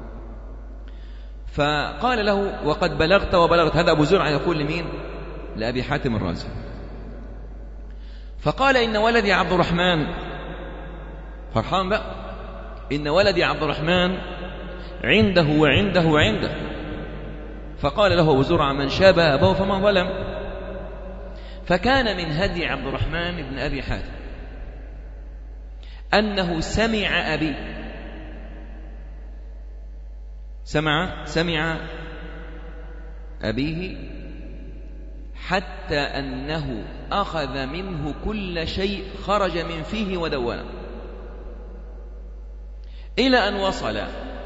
فقال له وقد بلغت وبلغت. هذا أبو زرعة يقول لمين؟ لأبي حاتم الرازي. فقال إن ولدي عبد الرحمن، فرحان بقى، إن ولدي عبد الرحمن عنده وعنده وعنده. فقال له أبو زرعة من شابه أباه فما ظلم. فكان من هدي عبد الرحمن بن أبي حاتم أنه سمع أبيه، سمع أبيه حتى أنه أخذ منه كل شيء خرج من فيه ودونه، إلى أن وصل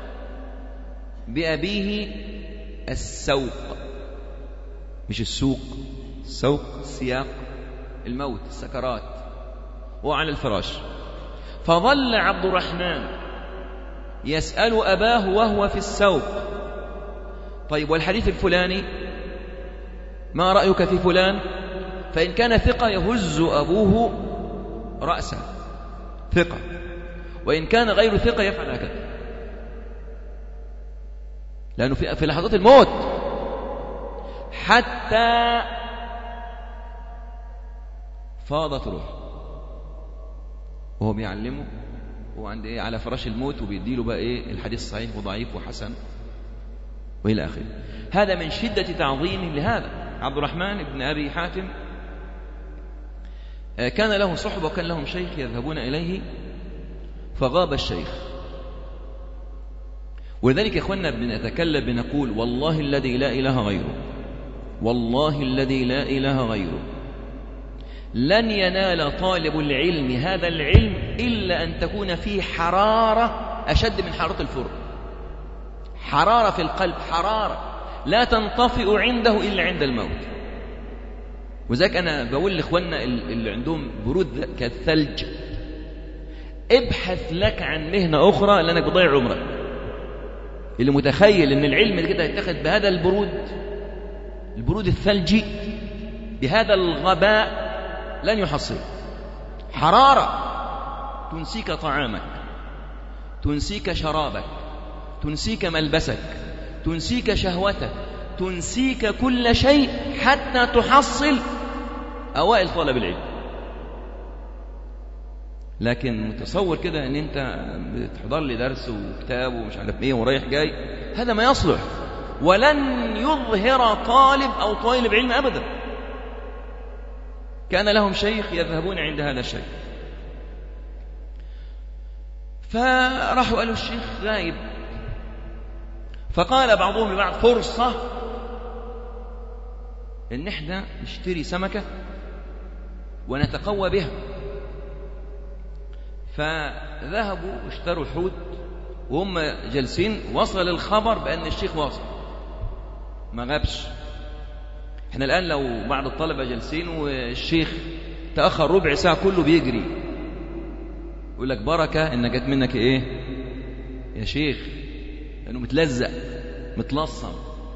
بأبيه السوق، مش السوق، السوق السياق، الموت، السكرات، وعلى الفراش. فظل عبد الرحمن يسأل أباه وهو في السوق: طيب والحديث الفلاني ما رأيك في فلان؟ فإن كان ثقة يهز أبوه رأسه ثقة، وإن كان غير ثقة يفعل هكذا، لأنه في لحظات الموت. حتى فاضت روح وهو بيعلمه، وعند إيه على فراش الموت، وبيديله بقى إيه الحديث صحيح وضعيف وحسن وإلى آخره. هذا من شدة تعظيمه لهذا. عبد الرحمن بن أبي حاتم كان له صحبة وكان لهم شيخ يذهبون إليه، فغاب الشيخ. ولذلك يا إخواننا بنتكلم بنقول والله الذي لا إله غيره، والله الذي لا إله غيره، لن ينال طالب العلم هذا العلم إلا أن تكون فيه حرارة أشد من حرارة الفرن، حرارة في القلب، حرارة لا تنطفئ عنده إلا عند الموت. وذلك أنا بقول لإخواننا اللي عندهم برود كالثلج: ابحث لك عن مهنة أخرى لأنك بضيع عمرك. اللي متخيل أن العلم كده يتخذ بهذا البرود الثلجي، بهذا الغباء، لن يحصل. حرارة تنسيك طعامك، تنسيك شرابك، تنسيك ملبسك، تنسيك شهوتك، تنسيك كل شيء حتى تحصل أوائل طلب العلم. لكن متصور كده ان انت بتحضر لي درس وكتاب ومش عارف ايه ورايح جاي، هذا ما يصلح، ولن يظهر طالب او طالب علم ابدا. كان لهم شيخ يذهبون عند هذا الشيخ، فراحوا قالوا الشيخ غائب، فقال بعضهم لبعض فرصة ان احنا نشتري سمكة ونتقوى بها. فذهبوا واشتروا الحوت، وهم جالسين وصل الخبر بأن الشيخ واصل، ما غابش. احنا الآن لو بعض الطلبة جالسين والشيخ تأخر ربع ساعة كله بيجري، يقول لك بركة إن جت منك إيه يا شيخ، لأنه متلزق متلصم.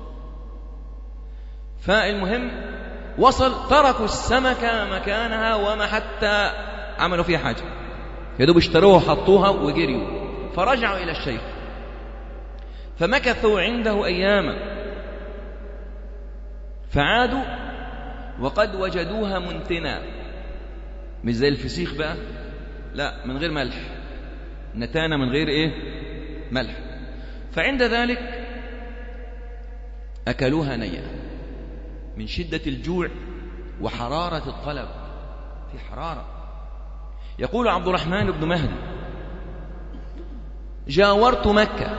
فالمهم وصل، تركوا السمكة مكانها وما حتى عملوا فيها حاجة، يدوب اشتروها وحطوها وجريوا. فرجعوا إلى الشيخ فمكثوا عنده أياما، فعادوا وقد وجدوها منتنة، مش زي الفسيخ بقى، لا، من غير ملح، نتانة من غير إيه ملح. فعند ذلك أكلوها نية من شدة الجوع وحرارة الطلب، في حرارة. يقول عبد الرحمن بن مهدي: جاورت مكة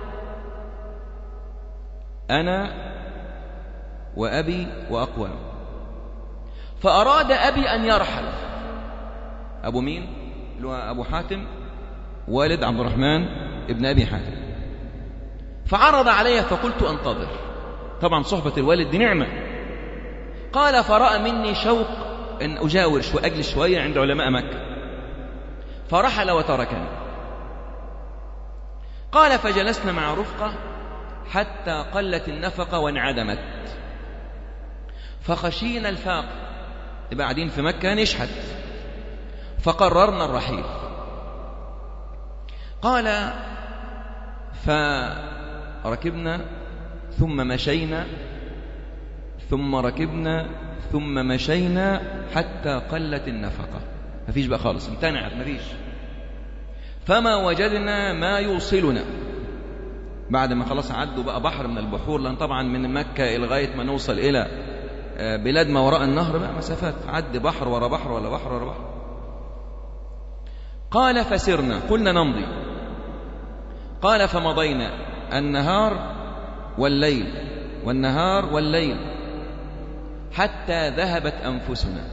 أنا وأبي وأقوام، فأراد أبي أن يرحل. أبو مين؟ اللي هو أبو حاتم والد عبد الرحمن ابن أبي حاتم. فعرض علي فقلت أنتظر، طبعا صحبة الوالد دي نعمة. قال: فرأى مني شوق أن أجاور أجلس شوية عند علماء مكة، فرحل وتركني. قال: فجلسنا مع رفقة حتى قلت النفقة وانعدمت، فخشينا الفاق، يبقى قاعدين في مكة نشحت، فقررنا الرحيل. قال: فركبنا ثم مشينا ثم ركبنا ثم مشينا حتى قلت النفقة، مفيش بقى خالص، امتنعت، مفيش. فما وجدنا ما يوصلنا، بعد ما خلاص عدوا بقى بحر من البحور، لأن طبعا من مكة لغاية ما نوصل إلى بلاد ما وراء النهر بقى مسافات، عد بحر ورا بحر ولا بحر ورا بحر. قال: فسرنا، قلنا نمضي. قال: فمضينا النهار والليل والنهار والليل حتى ذهبت أنفسنا،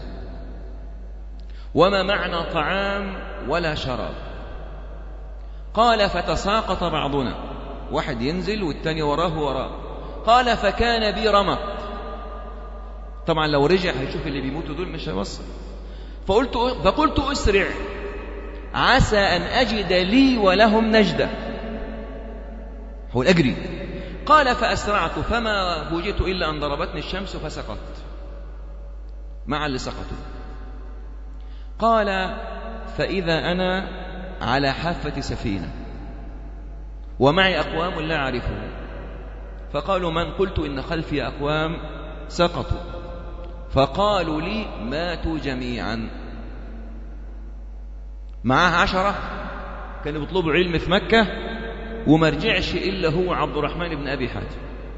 وما معنا طعام ولا شراب. قال: فتساقط بعضنا، واحد ينزل والتاني وراه. قال: فكان بي رمق، طبعا لو رجع هيشوف اللي بيموتوا دول مش هيوصل. فقلت أسرع عسى أن أجد لي ولهم نجدة، هو الأجري. قال: فأسرعت فما فوجئت إلا أن ضربتني الشمس فسقطت مع اللي سقطوا. قال: فإذا أنا على حافة سفينة ومعي أقوام لا أعرفهم، فقالوا: من؟ قلت: إن خلفي أقوام سقطوا. فقالوا لي: ماتوا جميعا. معاه 10 كانوا بيطلبوا علم في مكة وما رجعش إلا هو عبد الرحمن بن أبي حاتم،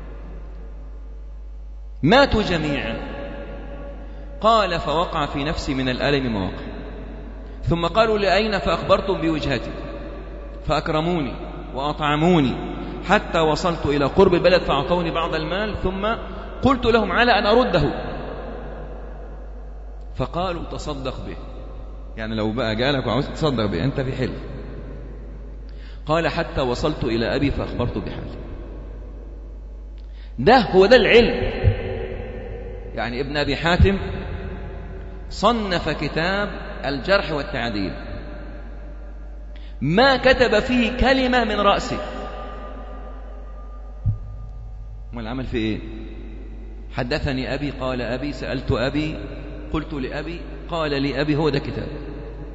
ماتوا جميعا. قال: فوقع في نفسي من الألم ما وقع. ثم قالوا: لأين؟ فأخبرتم بوجهتي، فأكرموني وأطعموني حتى وصلت إلى قرب البلد، فأعطوني بعض المال، ثم قلت لهم على أن أرده، فقالوا: تصدق به، يعني لو بقى جالك وعاوز تصدق به أنت في حل. قال: حتى وصلت إلى أبي فأخبرت بحالي. ده هو ده العلم. يعني ابن أبي حاتم صنف كتاب الجرح والتعديل، ما كتب فيه كلمة من رأسه. ما العمل في إيه؟ حدثني أبي قال أبي، سألت أبي قلت لأبي قال لي أبي، هو ده كتاب.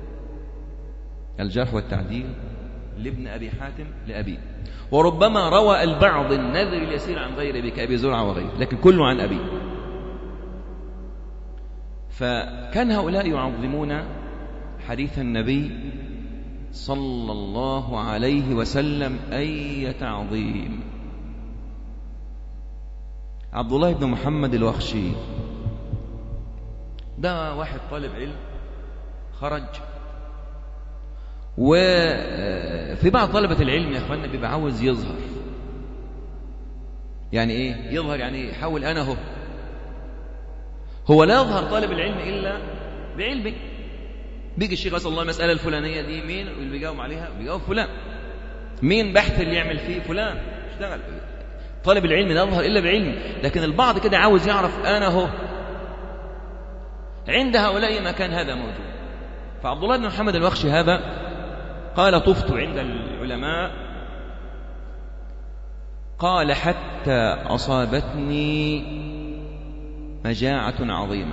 الجرح والتعديل لابن أبي حاتم لأبيه، وربما روى البعض النذر اليسير عن غير أبي كأبي زرعة وغيره، لكن كله عن أبيه. فكان هؤلاء يعظمون حديث النبي صلى الله عليه وسلم أي تعظيم. عبد الله بن محمد الوخشي ده واحد طالب علم خرج، وفي بعض طلبة العلم يا أخوانا بيبقى عاوز يظهر. يعني إيه يظهر؟ يعني يحاول أنا هو لا يظهر طالب العلم إلا بعلمه. بيجي الشيخ أسأل الله المسألة الفلانية دي مين اللي بيجاوب عليها؟ بيجاوب فلان. مين بحث اللي يعمل فيه؟ فلان. اشتغل. طالب العلم لا يظهر إلا بعلمه، لكن البعض كده عاوز يعرف أنا عند هؤلاء ما كان هذا موجود. فعبد الله بن محمد الوخشي هذا قال طفت عند العلماء، قال حتى أصابتني مجاعة عظيمة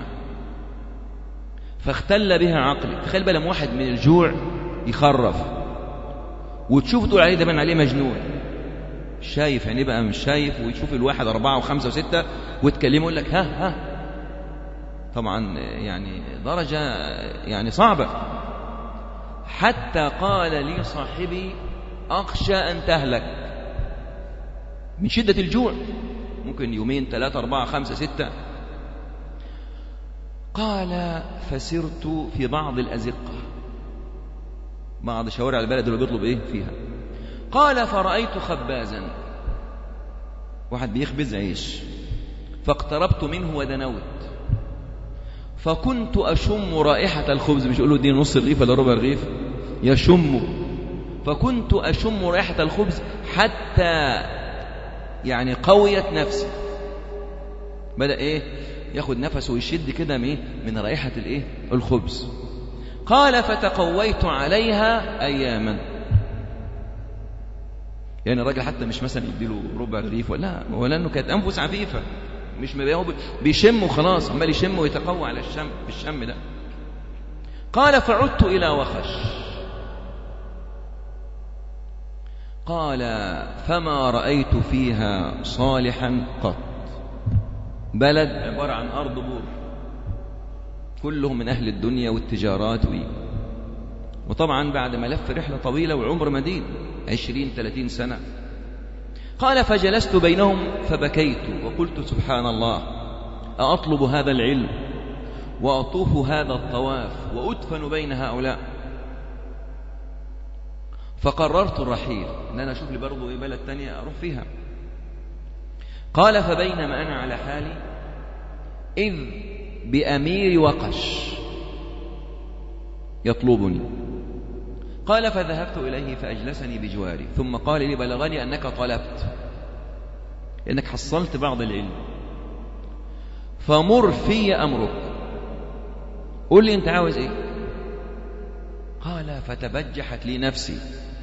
فاختل بها عقلي. تخيل بقى لما واحد من الجوع يخرف وتشوف تقول عليه ده من عليه مجنون، شايف يعني بقى مش شايف، ويشوف الواحد 4 و5 و6 وتكلمه يقول لك ها. طبعا يعني درجة يعني صعبة. حتى قال لي صاحبي أخشى أن تهلك من شدة الجوع، ممكن 2 3 4 5 6. قال فسرت في بعض الأزقة، بعض شوارع البلد اللي بيطلب إيه فيها. قال فرأيت خبازا، واحد بيخبز عيش، فاقتربت منه ودنوت فكنت أشم رائحة الخبز. مش يقولوا دي نص رغيف ولا ربع رغيف، يشم. فكنت أشم رائحة الخبز حتى يعني قويت نفسي، بدأ إيه ياخد نفسه ويشد كده من رائحة الإيه الخبز. قال فتقويت عليها أياما. يعني الراجل حتى مش مثلا يديله ربع رغيف ولا أنه كانت أنفس عفيفة، مش بيشم وخلاص، عمال يشم ويتقوى على الشم ده. قال فعدت إلى وخش. قال فما رأيت فيها صالحا قط. بلد عبارة عن أرض بور، كلهم من أهل الدنيا والتجارات وطبعا بعد ما لف رحلة طويلة وعمر مديد 20-30 سنة. قال فجلست بينهم فبكيت وقلت سبحان الله، أطلب هذا العلم وأطوف هذا الطواف وأدفن بين هؤلاء. فقررت الرحيل، أن أنا أشوف لي برضو إيه بلد تانية أروح فيها. قال فبينما أنا على حالي إذ بأمير وقش يطلبني. قال فذهبت إليه فأجلسني بجواري، ثم قال لي بلغني أنك طلبت، لأنك حصلت بعض العلم، فمر في أمرك، قل لي أنت عاوز إيه. قال فتبجحت لي نفسي،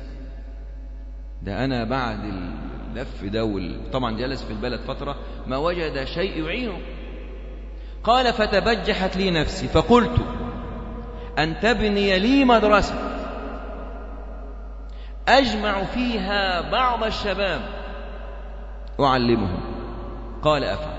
ده أنا بعد اللف ده طبعا جلس في البلد فترة ما وجد شيء يعينه. قال فتبجحت لي نفسي فقلت أن تبني لي مدرسة أجمع فيها بعض الشباب أعلمهم. قال أفعل.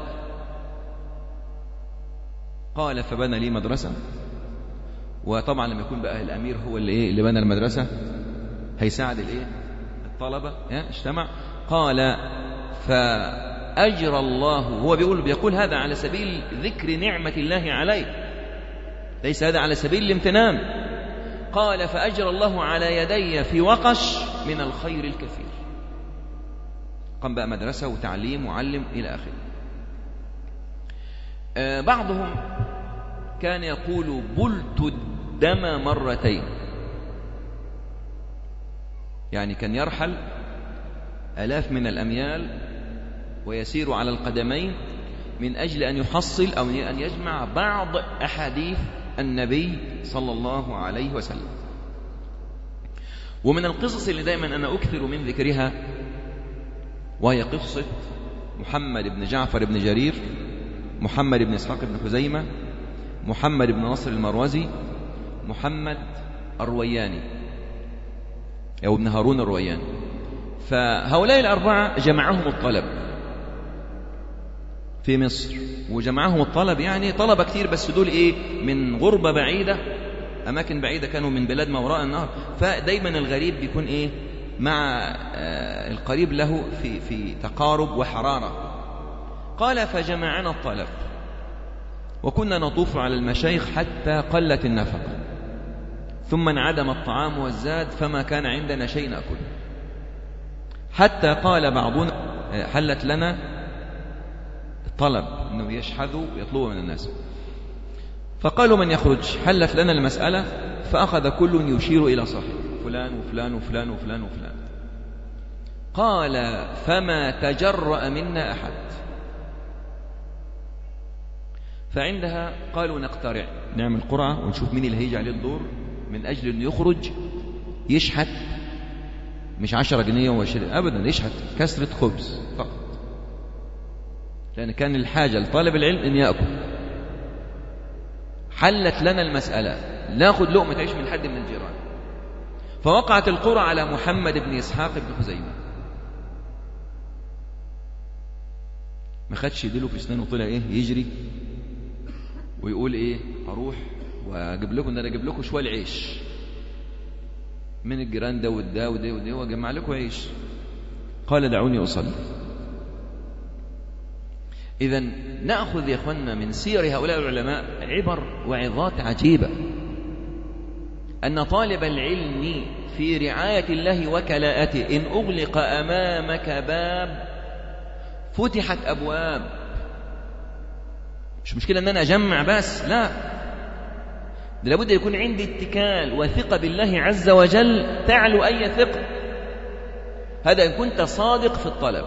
قال فبنى لي مدرسة، وطبعا لما يكون بقى الأمير هو اللي بنى المدرسة هيساعد الطلبة اجتمع. قال فأجرى الله، هو بيقول هذا على سبيل ذكر نعمة الله عليه، ليس هذا على سبيل الامتنان. قال فأجرى الله على يدي في وقش من الخير الكثير. قام بقى مدرسة وتعليم وعلم إلى آخره. بعضهم كان يقول بلت الدم مرتين، يعني كان يرحل 1000 من الأميال ويسير على القدمين من أجل أن يحصل أو أن يجمع بعض أحاديث النبي صلى الله عليه وسلم. ومن القصص اللي دائما أنا أكثر من ذكرها وهي قصة محمد بن جعفر بن جرير، محمد بن إسحاق بن خزيمة، محمد بن نصر المروزي، محمد الروياني. أو ابن هارون الروياني. فهؤلاء الأربعة جمعهم الطلب في مصر، وجمعهم الطلب يعني طلبة كتير، بس دول من غربة بعيدة، أماكن بعيدة، كانوا من بلاد ما وراء النهر. فدايما الغريب بيكون مع القريب له في تقارب وحرارة. قال فجمعنا الطلب وكنا نطوف على المشايخ حتى قلت النفقة، ثم انعدم الطعام والزاد، فما كان عندنا شيء نأكل، حتى قال بعضنا حلت لنا الطلب أنه يشحذوا ويطلبوا من الناس، فقالوا من يخرج؟ حلت لنا المسألة، فأخذ كل يشير إلى صاحب فلان وفلان وفلان وفلان وفلان. قال فما تجرأ منا أحد. فعندها قالوا نقترع، نعمل قرعة ونشوف مين اللي هيجي عليه الدور، من أجل أن يخرج يشحت، مش 10 جنيه و20 أبدا، يشحت كسرة خبز فقط، لأن كان الحاجة لطالب العلم أن يأكل. حلت لنا المسألة، ناخد لقمة تعيش من حد من الجيران. فوقعت القرعة على محمد بن إسحاق بن خزيمة، ما خدش يديله في سنانه وطلع يجري ويقول أروح وأجيب لكم، أنا أجيب لكم شوية عيش من الجيران ده وده وده وده وأجمع لكم عيش. قال دعوني أصلي. إذن نأخذ يا أخوانا من سير هؤلاء العلماء عبر وعظات عجيبة، أن طالب العلم في رعاية الله وكلاءته إن أغلق أمامك باب فتحت أبواب. مش مشكلة أن أنا أجمع بس، لا، ده لابد يكون عندي اتكال وثقة بالله عز وجل تعلو أي ثقة. هذا إن كنت صادق في الطلب،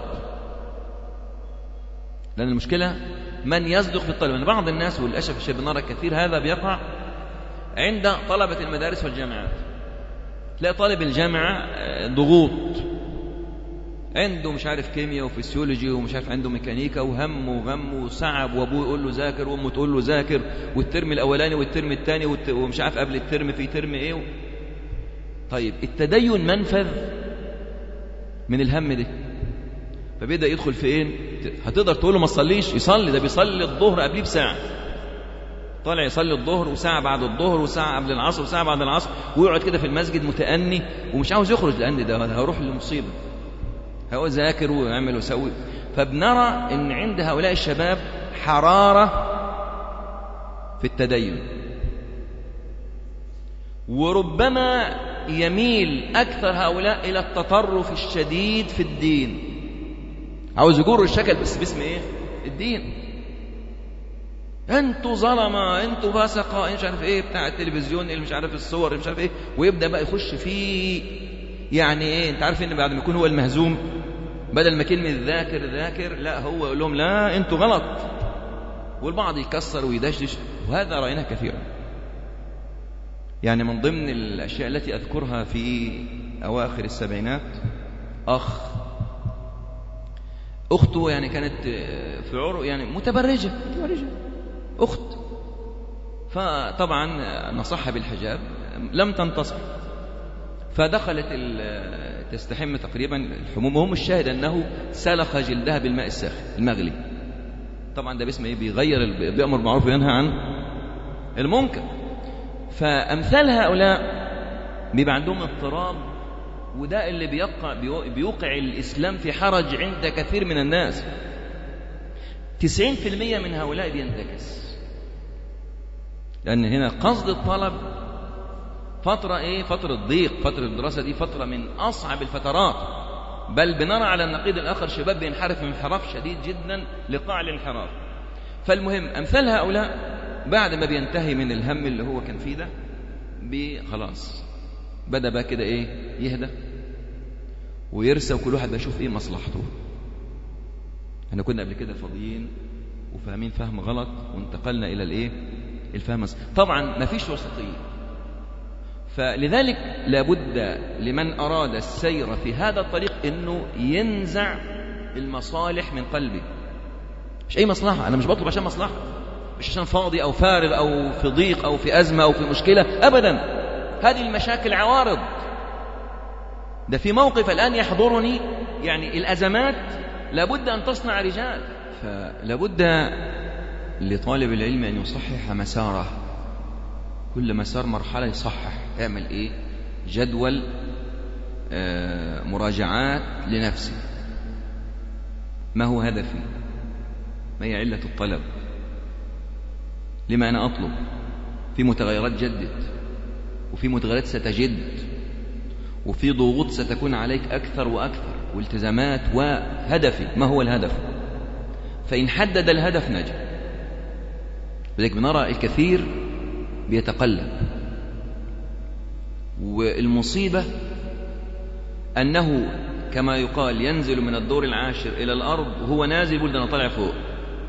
لأن المشكلة من يصدق في الطلب. بعض الناس والأسف الشيء بنرى كثير هذا بيقع عند طلبة المدارس والجامعات. تلاقي طالب الجامعة ضغوط، عنده مش عارف كيمياء وفسيولوجي ومش عارف عنده ميكانيكا وهم وغم وصعب، وابوه يقول له ذاكر وامه تقول له ذاكر، والترم الاولاني والترم الثاني ومش عارف قبل الترم في ترم طيب التدين منفذ من الهم ده، فبيبدا يدخل في هتقدر تقول له ما تصليش؟ يصلي، ده بيصلي الظهر قبليه بساعه، طالع يصلي الظهر وساعه بعد الظهر وساعه قبل العصر وساعه بعد العصر، ويقعد كده في المسجد متأني ومش عاوز يخرج، لان ده هيروح لمصيبه، هو ذاكر ويعمل ويسوي. فبنرى ان عند هؤلاء الشباب حرارة في التدين، وربما يميل أكثر هؤلاء إلى التطرف الشديد في الدين، عاوز يجر الشكل بس باسم الدين. انتوا ظلمة، انتوا فاسقة، مش عارف بتاع التلفزيون، اللي مش عارف الصور، اللي مش عارف ويبدأ بقى يخش فيه انت عارف ان بعد ما يكون هو المهزوم، بدل ما كلمة ذاكر لا، هو يقول لهم لا انتوا غلط، والبعض يكسر ويدشدش، وهذا رأيناه كثيرا. من ضمن الأشياء التي أذكرها في أواخر السبعينات، أخته كانت في عرق، متبرجة أخت، فطبعا نصحها بالحجاب، لم تنتصر، فدخلت تستحم تقريبا الحموم، وهم الشاهد أنه سلخ جلدها بالماء الساخن المغلي، طبعا ده باسمه بيغير، بيأمر بالمعروف وينهى عن المنكر. فأمثال هؤلاء بيبقى عندهم اضطراب، وده اللي بيوقع الإسلام في حرج عند كثير من الناس. 90% من هؤلاء بينتكس، لأن هنا قصد الطلب فترة فترة ضيق، فترة الدراسة دي فترة من أصعب الفترات، بل بنرى على النقيض الآخر شباب بينحرف من انحراف شديد جدا لقاع الانحراف. فالمهم أمثال هؤلاء بعد ما بينتهي من الهم اللي هو كان فيه ده، خلاص بدأ بقى كده يهدى ويرسى، وكل واحد بيشوف مصلحته. احنا كنا قبل كده فاضيين وفاهمين فهم غلط، وانتقلنا إلى الفهم. طبعا ما فيش وسطية، فلذلك لابد لمن أراد السير في هذا الطريق أنه ينزع المصالح من قلبه. مش أي مصلحة، أنا مش بطلب عشان مصلحة، مش عشان فاضي أو فارغ أو في ضيق أو في أزمة أو في مشكلة، أبدا، هذه المشاكل عوارض، ده في موقف الآن يحضرني، يعني الأزمات لابد أن تصنع رجال، فلابد لطالب العلم أن يصحح مساره، كل مسار مرحلة يصحح، يعمل إيه؟ جدول مراجعات لنفسه، ما هو هدفي؟ ما هي علة الطلب؟ لما أنا أطلب؟ في متغيرات جدت، وفي متغيرات ستجد، وفي ضغوط ستكون عليك أكثر وأكثر، والتزامات، وهدفي ما هو الهدف؟ فإن حدد الهدف نجا. لذلك بنرى الكثير بيتقلب، والمصيبة أنه كما يقال ينزل من الدور العاشر إلى الأرض وهو نازل بلد أنا طالع فوق،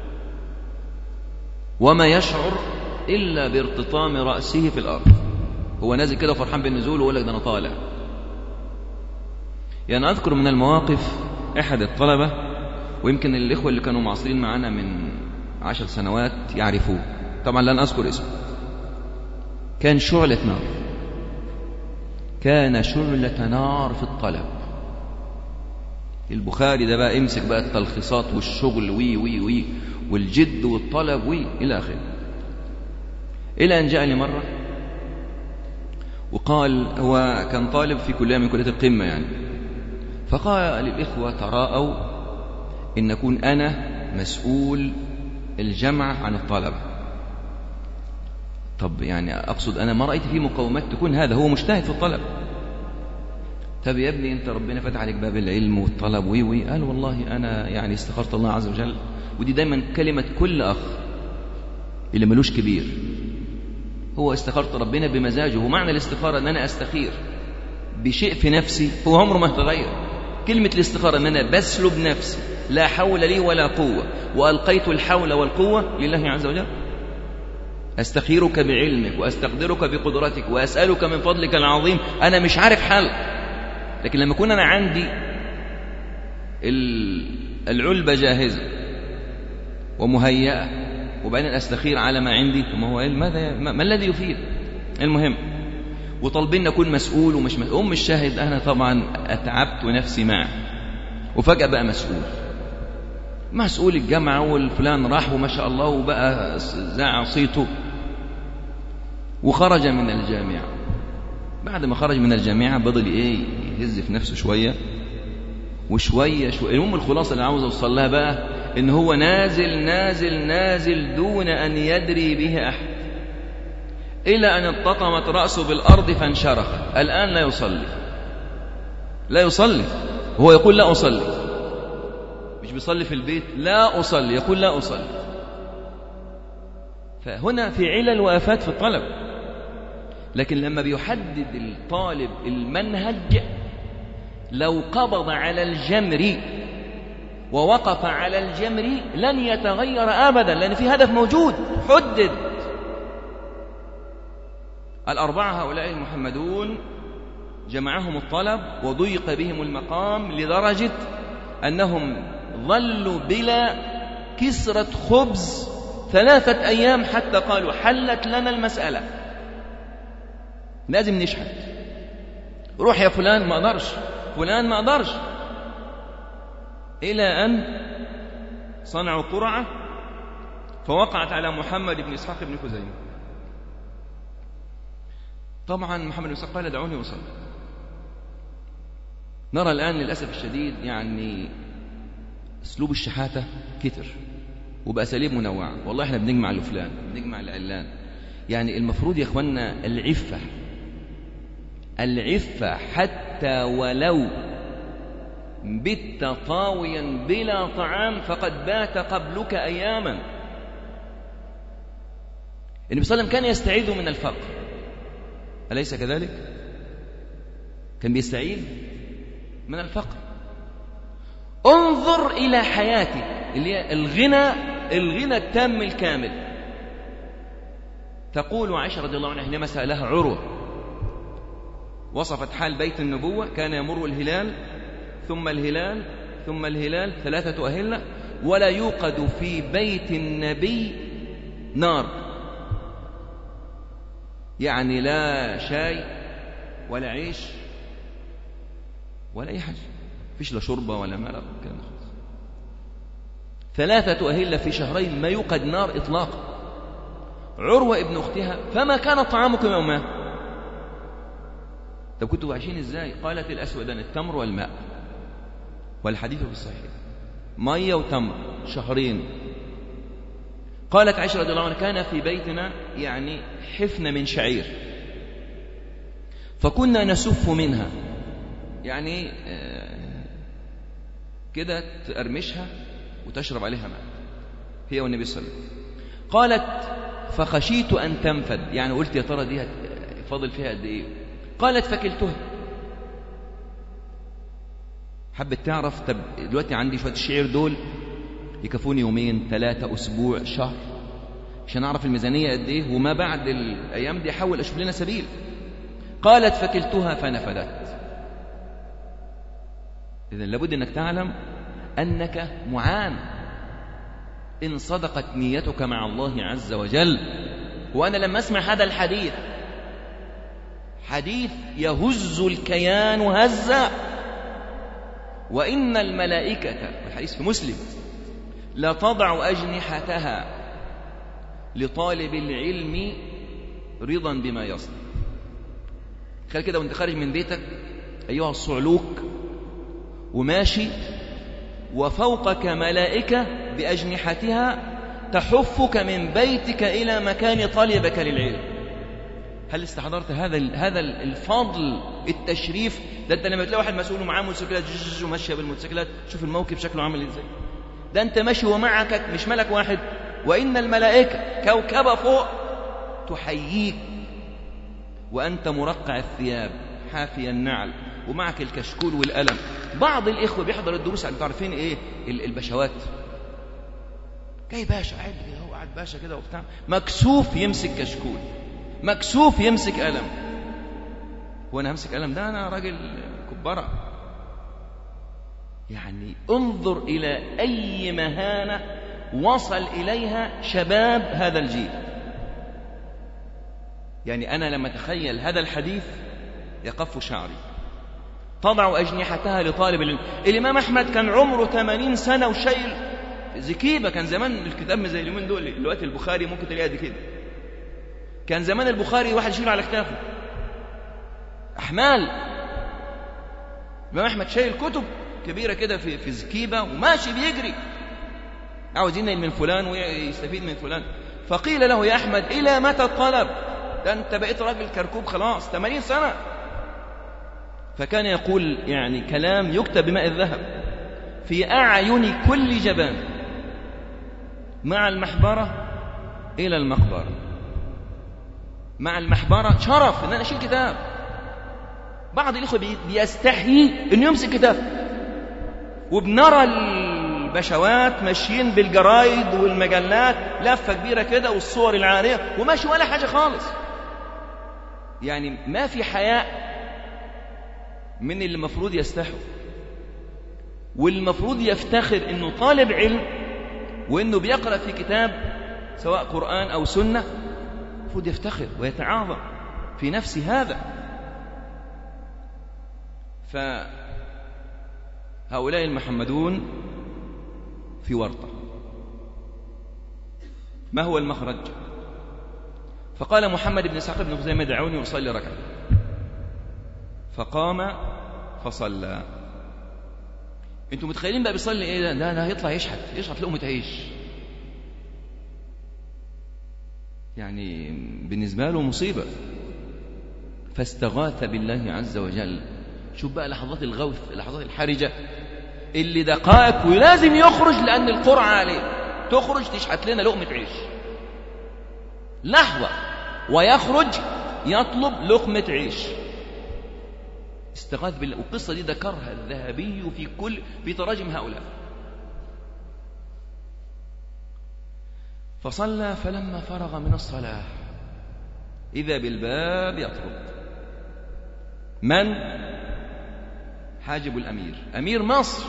وما يشعر إلا بارتطام رأسه في الأرض، هو نازل كده فرحان بالنزول ويقول لك ده أنا طالع. يعني أذكر من المواقف أحد الطلبة، ويمكن الإخوة اللي كانوا معاصرين معنا من 10 سنوات يعرفوه، طبعا لن أذكر اسمه، كان شعلة نار، كان شعلة نار في الطلب. البخاري ده بقى امسك بقى التلخيصات والشغل وي وي وي والجد والطلب وي إلى آخره، إلى أن جاء لي مرة وقال، هو كان طالب في كلية من كليات القمة يعني، فقال للإخوة تراءوا إن أكون أنا مسؤول الجمع عن الطلبة. طب يعني أقصد أنا ما رأيت فيه مقومات تكون هذا، هو مجتهد في الطلب. طب يا ابني أنت ربنا فتح عليك باب العلم والطلب وي وي. قال والله أنا يعني استخرت الله عز وجل، ودي دايما كلمة كل أخ اللي ملوش كبير، هو استخرت ربنا بمزاجه. ومعنى الاستخارة أن أنا أستخير بشيء في نفسي هو عمره ما تغير. كلمة الاستخارة أن أنا بسلب نفسي، لا حول لي ولا قوة، وألقيت الحول والقوة لله عز وجل. أستخيرك بعلمك وأستقدرك بقدرتك وأسألك من فضلك العظيم، أنا مش عارف حل. لكن لما أكون أنا عندي العلبة جاهزة ومهيئة وبعدين أستخير على ما عندي، ما هو ما الذي يفيد؟ المهم وطالبين أكون مسؤول ومش مسؤول. الشاهد أنا طبعا أتعبت نفسي معه، وفجأة بقى مسؤول الجامعة، والفلان راح وما شاء الله وبقى زاع صيته، وخرج من الجامعة. بعد ما خرج من الجامعة بدل يهز في نفسه شوية وشوية. المهم الخلاصة اللي عاوز أوصل لها بقى إن هو نازل دون أن يدري به أحد، إلى أن التطمت رأسه بالأرض فانشرخ. الآن لا يصلي، هو يقول لا أصلي، مش بيصلي في البيت، لا أصلي، يقول لا أصلي. فهنا في علل وآفات في الطلب. لكن لما بيحدد الطالب المنهج، لو قبض على الجمر ووقف على الجمر لن يتغير أبدا، لأن في هدف موجود حدد. 4 هؤلاء المحمدون جمعهم الطلب وضيق بهم المقام لدرجة أنهم ظلوا بلا كسرة خبز 3 أيام، حتى قالوا حلت لنا المسألة، لازم نشحت. روح يا فلان، ما أقدرش، فلان ما أقدرش، إلى أن صنعوا قرعة فوقعت على محمد بن إسحاق بن خزيمة. طبعا محمد بن إسحاق قال دعوني أصلي. نرى الآن للأسف الشديد يعني أسلوب الشحاتة كتر وبأساليب منوعة. والله احنا بنجمع لفلان، بنجمع لعلان. يعني المفروض يا إخواننا العفة حتى ولو بت طاويا بلا طعام فقد بات قبلك أياما. النبي صلى الله عليه وسلم كان يستعيذ من الفقر، أليس كذلك؟ كان بيستعيذ من الفقر. انظر إلى حياتي اللي هي الغنى التام الكامل. تقول عائشة رضي الله عنها حينما سألها عروة، وصفت حال بيت النبوة: كان يمر الهلال ثم الهلال ثم الهلال 3 أهلة، ولا يوقد في بيت النبي نار، يعني لا شاي ولا عيش ولا أي حاجة، فيش لا شربة ولا ماء كلام خالص. 3 أهلة في شهرين ما يوقد نار إطلاقا. عروة ابن أختها: فما كان طعامكم يومها؟ طب كنتوا عايشين إزاي؟ قالت: الأسودان، التمر والماء. والحديث في الصحيح، مية وتمر شهرين. قالت عائشة رضي الله عنها: كان في بيتنا يعني حفنة من شعير، فكنا نسف منها، يعني كده تقرمشها وتشرب عليها ماء هي والنبي صلى الله عليه وسلم. قالت: فخشيت أن تنفد، يعني قلت يا ترى دي فاضل فيها قد إيه؟ قالت: فكلتها. حبت تعرف، طب دلوقتي عندي شوية الشعير دول يكفوني يومين 3 أسبوع شهر، عشان أعرف الميزانية قد إيه، وما بعد الأيام دي أحاول أشوف لنا سبيل. قالت: فكلتها فنفدت. إذن لابد أنك تعلم أنك معان إن صدقت نيتك مع الله عز وجل. وأنا لما أسمع هذا الحديث، حديث يهز الكيان هزا، وإن الملائكة، والحديث في مسلم، لا تضع أجنحتها لطالب العلم رضا بما يصنع. خلي كده وانت خارج من بيتك أيها الصعلوك وماشي، وفوقك ملائكة بأجنحتها تحفك من بيتك إلى مكان طالبك للعلم. هل استحضرت هذا الفضل، التشريف ده؟ انت لما تلاقي واحد مسؤول ومعاه موتوسيكلات وماشيه بالموتوسيكلات، شوف الموكب شكله عامل ازاي. ده انت ماشي ومعك مش ملك واحد، وإن الملائكة كوكبة فوق تحييك، وأنت مرقع الثياب حافي النعل ومعك الكشكول والقلم. بعض الإخوة بيحضر الدروس، انتوا عارفين إيه البشوات، جاي باشا قاعد كده، هو قاعد باشا كده وبتاع، مكسوف يمسك كشكول، مكسوف يمسك قلم. وانا همسك قلم؟ ده انا راجل كبارة. يعني انظر الى اي مهانة وصل اليها شباب هذا الجيل. يعني انا لما اتخيل هذا الحديث يقف شعري. تضع اجنحتها لطالب العلم. الامام احمد كان عمره 80 سنة وشايل زكيبة. كان زمان الكتاب زي اليومين دول، دلوقتي البخاري ممكن تلاقيها دي كده. كان زمان البخاري واحد يشيله على كتافه أحمال. الإمام أحمد شايل كتب كبيرة كده في زكيبة وماشي بيجري، عاوز ينقل من فلان ويستفيد من فلان. فقيل له: يا أحمد إلى متى الطلب؟ ده أنت بقيت راجل كركوب خلاص 80 سنة. فكان يقول يعني كلام يكتب بماء الذهب: في أعين كل جبان مع المحبرة إلى المقبرة. مع المحبرة شرف إن أنا أشيل كتاب. بعض الإخوة بيستحيي إنه يمسك كتاب، وبنرى البشوات ماشيين بالجرايد والمجلات لفة كبيرة كده والصور العارية وماشي ولا حاجة خالص. يعني ما في حياء من اللي المفروض يستحوا، والمفروض يفتخر إنه طالب علم وإنه بيقرأ في كتاب سواء قرآن أو سنة. المفروض يفتخر ويتعاظم في نفس هذا. فهؤلاء المحمدون في ورطة. ما هو المخرج؟ فقال محمد بن إسحاق بن خزيمة: دعوني أصلي ركعة. فقام فصلى. انتم متخيلين بقى بيصلي ايه؟ ده هيطلع يشحت لقمة عيش. يعني بالنسبة له مصيبة. فاستغاث بالله عز وجل. شوف بقى لحظات الغوث، لحظات الحرجة اللي دقائق ولازم يخرج لأن القرعة عليه، تخرج تشحت لنا لقمة عيش. لحظة ويخرج يطلب لقمة عيش. استغاث بالله. والقصة دي ذكرها الذهبي في تراجم هؤلاء. فصلى، فلما فرغ من الصلاة إذا بالباب يطرق. من؟ حاجب الأمير، أمير مصر.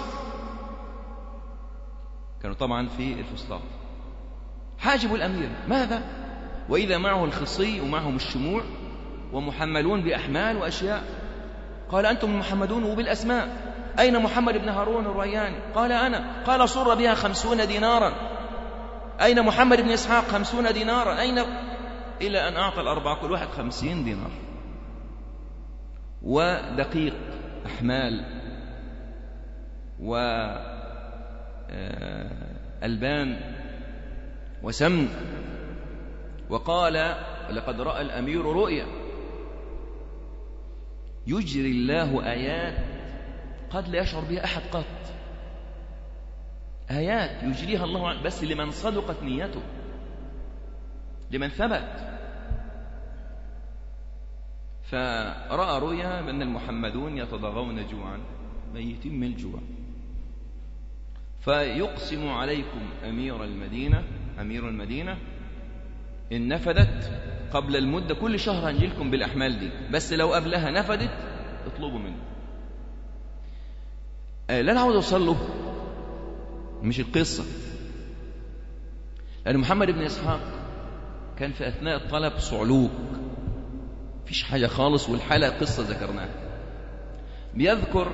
كانوا طبعا في الفسطاط. حاجب الأمير ماذا؟ وإذا معه الخصي ومعهم الشموع ومحملون بأحمال وأشياء. قال أنتم المحمدون وبالأسماء. أين محمد بن هارون الرياني؟ قال أنا. قال صر بها 50 دينارا. أين محمد بن إسحاق؟ 50 دينارا. أين؟ إلى أن أعطى الأربعة كل واحد 50 دينار. ودقيق أحمال وألبان وسمن. وقال لقد رأى الأمير رؤيا يجري الله آيات قد لا يشعر بها أحد قط. آيات يجريها الله بس لمن صدقت نيته، لمن ثبت. فرأى رؤيا بأن المحمدون يتضاغون جوعا ميتين من الجوع، فيقسم عليكم أمير المدينة إن نفدت قبل المدة كل شهر هنجيلكم بالأحمال دي، بس لو قبلها نفدت اطلبوا منه. لا أنا عاوز أوصل له مش القصة، لأن محمد بن إسحاق كان في أثناء الطلب صعلوك، فيش حاجة خالص، والحالة قصة ذكرناها. بيذكر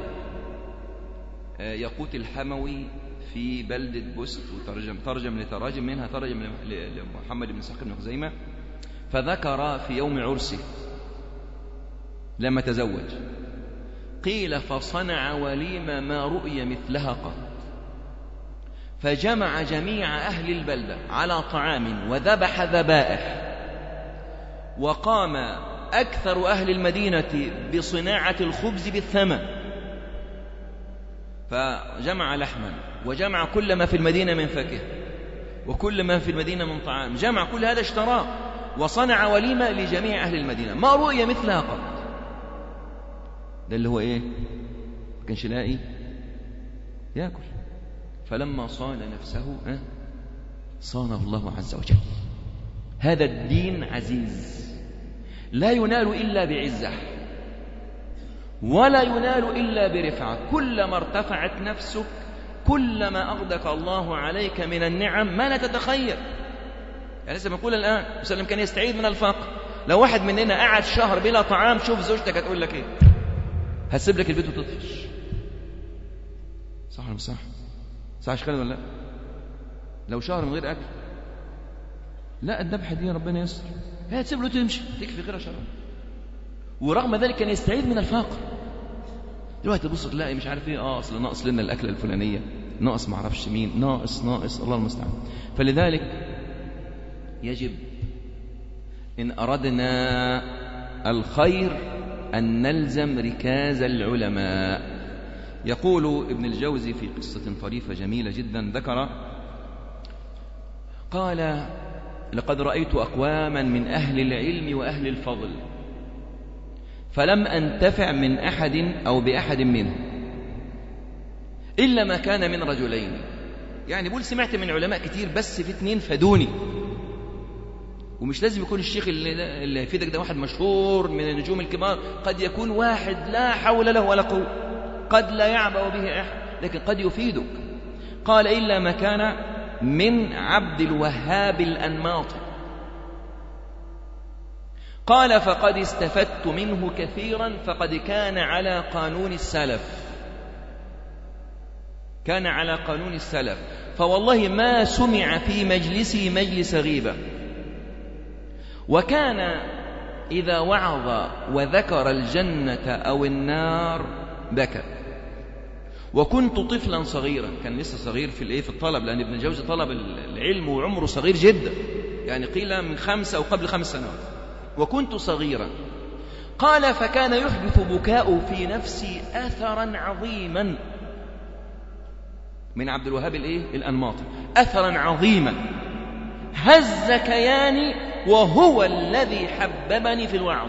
يقوت الحموي في بلدة بست، وترجم لتراجم منها ترجم لمحمد بن إسحاق بن خزيمة، فذكر في يوم عرسه لما تزوج قيل فصنع وليمة ما رؤي مثلها قط، فجمع جميع أهل البلدة على طعام وذبح ذبائح، وقام أكثر أهل المدينة بصناعة الخبز بالثمن، فجمع لحما وجمع كل ما في المدينة من فاكهة وكل ما في المدينة من طعام، جمع كل هذا اشتراه وصنع وليمة لجميع أهل المدينة ما رؤي مثلها قط. ده اللي هو إيه؟ ما كانش لاقي يأكل، فلما صان نفسه صانه الله عز وجل. هذا الدين عزيز لا ينال إلا بعزة ولا ينال إلا برفعة. كلما ارتفعت نفسك كلما أغدق الله عليك من النعم ما لا تتخيل. يعني لسه بنقول الآن وسلم كان يستعيد من الفقر. لو واحد مننا قعد شهر بلا طعام، شوف زوجتك هتقول لك إيه؟ هتسيب لك البيت وتطفش، صح ولا مش صح؟ صح ولا لا؟ لو شهر من غير أكل، لا الذبحة دي ربنا يسر، هي تسيب له تمشي تكفي غيرها شهر. ورغم ذلك كان يستعيد من الفقر. دلوقتي تبص تلاقي مش عارف ايه، اصل ناقص لنا الاكله الفلانيه، ناقص ما اعرفش مين، ناقص الله المستعان. فلذلك يجب ان اردنا الخير ان نلزم ركاز العلماء. يقول ابن الجوزي في قصه طريفه جميله جدا ذكر، قال لقد رايت اقواما من اهل العلم واهل الفضل فلم أنتفع من أحد أو بأحد منهم إلا ما كان من رجلين. يعني بقول سمعت من علماء كتير بس في 2 فادوني. ومش لازم يكون الشيخ اللي يفيدك ده واحد مشهور من النجوم الكبار، قد يكون واحد لا حول له ولا قوة، قد لا يعبأ به أحد، لكن قد يفيدك. قال إلا ما كان من عبد الوهاب الأنماطي. قال فقد استفدت منه كثيرا، فقد كان على قانون السلف، كان على قانون السلف، فوالله ما سمع في مجلسي مجلس غيبة. وكان إذا وعظ وذكر الجنة أو النار بكى. وكنت طفلا صغيرا، كان لسه صغير في الطلب، لأن ابن الجوزي طلب العلم وعمره صغير جدا، يعني قيل من 5 أو قبل 5 سنوات. وكنت صغيرا. قال فكان يحدث بكاء في نفسي أثرا عظيما من عبد الوهاب الأنماطي، أثرا عظيما هز كياني، وهو الذي حببني في الوعظ.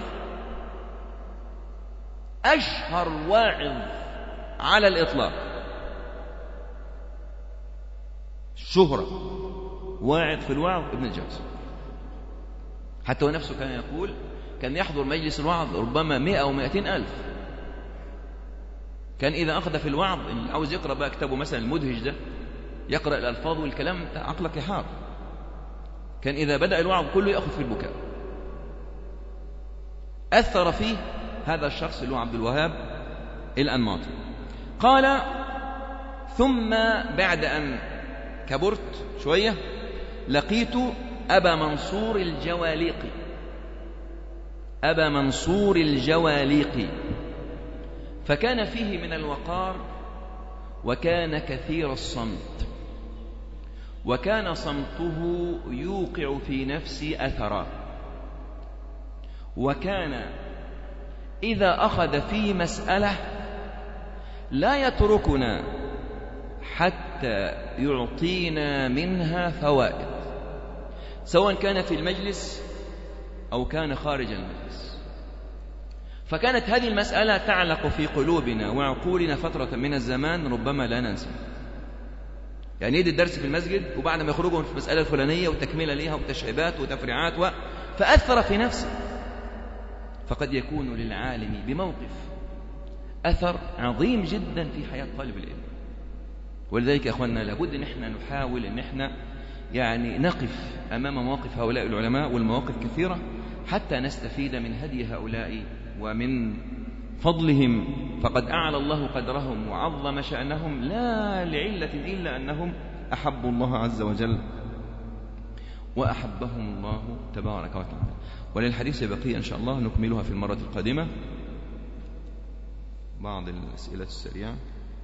أشهر واعظ على الإطلاق، شهرة واعظ في الوعظ ابن الجوزي. حتى هو نفسه كان يقول كان يحضر مجلس الوعظ ربما 100 أو 200 ألف. كان إذا أخذ في الوعظ، اللي عاوز يقرأ بقى كتابه مثلا المدهج ده، يقرأ الألفاظ والكلام عقلك يحار. كان إذا بدأ الوعظ كله يأخذ في البكاء. أثر فيه هذا الشخص اللي هو عبد الوهاب الأنماطي. قال: ثم بعد أن كبرت شوية لقيت أبا منصور الجواليقي. أبا منصور الجواليقي، فكان فيه من الوقار، وكان كثير الصمت، وكان صمته يوقع في نفسي أثرا، وكان إذا أخذ في مسألة لا يتركنا حتى يعطينا منها فوائد، سواء كان في المجلس أو كان خارج المجلس. فكانت هذه المسألة تعلق في قلوبنا وعقولنا فترة من الزمان ربما لا ننسى. يعني يدي الدرس في المسجد وبعد ما يخرجوا في المسألة الفلانية وتكملة ليها وتشعيبات وتفريعات فأثر في نفسه. فقد يكون للعالم بموقف أثر عظيم جدا في حياة طالب العلم. ولذلك يا أخواننا لابد أن احنا نحاول أن احنا يعني نقف أمام مواقف هؤلاء العلماء، والمواقف كثيرة، حتى نستفيد من هدي هؤلاء ومن فضلهم. فقد أعلى الله قدرهم وعظم شأنهم، لا لعلة إلا أنهم أحبوا الله عز وجل وأحبهم الله تبارك وتعالى. وللحديث بقية إن شاء الله نكملها في المرة القادمة. بعض الأسئلة السريعة.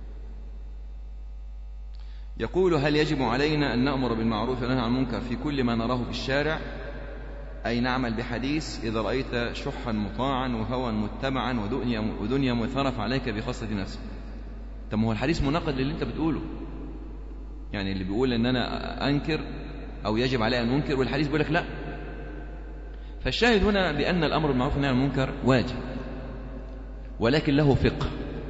يقول: هل يجب علينا أن نأمر بالمعروف وننهى عن المنكر في كل ما نراه في الشارع؟ أي نعمل بحديث: إذا رأيت شحا مطاعا وهوى متبعا ودنيا مثرة فعليك بخاصة نفسك. طب ما هو الحديث مناقض للي أنت بتقوله. يعني اللي بيقول إن أنا أنكر أو يجب علي أن أنكر، والحديث بيقول لك لا. فالشاهد هنا بأن الأمر بالمعروف والنهي عن المنكر واجب، ولكن له فقه،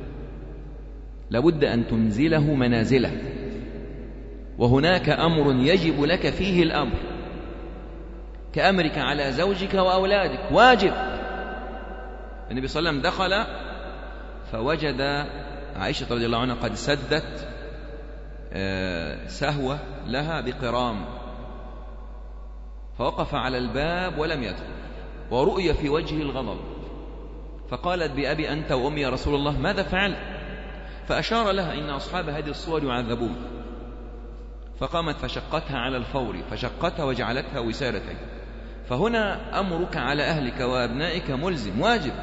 لابد أن تنزله منازله. وهناك أمر يجب لك فيه الأمر، كأمرك على زوجك وأولادك، واجب. النبي صلى الله عليه وسلم دخل فوجد عائشة رضي الله عنها قد سدت سهوة لها بقرام، فوقف على الباب ولم يدخل، ورؤي في وجهه الغضب، فقالت: بأبي أنت وأمي يا رسول الله، ماذا فعلت؟ فأشار لها: إن أصحاب هذه الصور يعذبون. فقامت فشقتها على الفور، فشقتها وجعلتها وسارتين. فهنا أمرك على أهلك وأبنائك ملزم، واجب.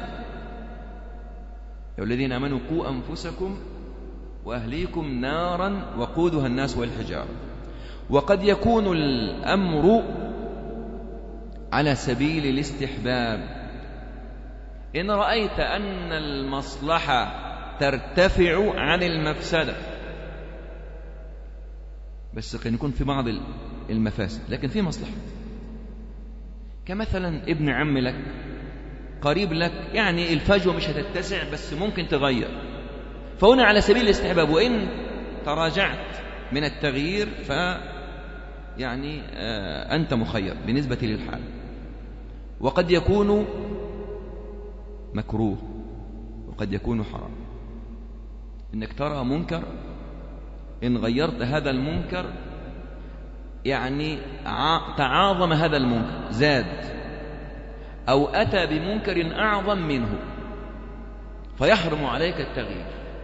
يا الذين آمنوا قوا أنفسكم وأهليكم نارا وقودها الناس والحجارة. وقد يكون الأمر على سبيل الاستحباب، إن رأيت أن المصلحة ترتفع عن المفسدة، بس قد يكون في بعض المفاسد لكن في مصلحة، كمثلا ابن عم لك قريب لك، يعني الفجوة مش هتتسع بس ممكن تغير، فهنا على سبيل الاستحباب. وإن تراجعت من التغيير يعني أنت مخير بالنسبة للحال. وقد يكون مكروه وقد يكون حرام، إنك ترى منكر، إن غيرت هذا المنكر يعني تعاظم هذا المنكر، زاد، أو أتى بمنكر أعظم منه، فيحرم عليك التغيير.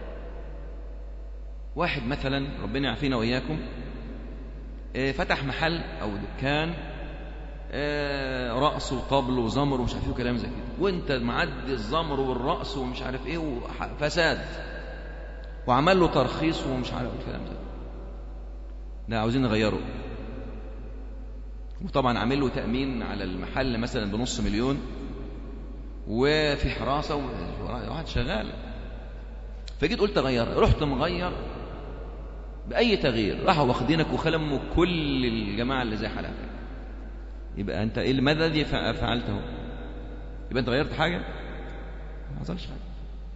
واحد مثلا ربنا يعافينا وإياكم فتح محل أو دكان رأس وطبل وزمر ومش عارف ايه وكلام زي كده، وانت معدي الزمر والرأس ومش عارف ايه وفساد، وعمل له ترخيص ومش عارف الكلام ده، لا عاوزين نغيره. وطبعا عامل له تأمين على المحل مثلا ب500,000 وفي حراسة وواحد شغال. فجيت قلت غير، رحت مغير بأي تغيير، راحوا واخدينك وخلموا كل الجماعة اللي زي حالك. يبقى أنت إيه ماذا الذي فعلته؟ يبقى أنت غيرت حاجة؟ ما حصلش حاجة.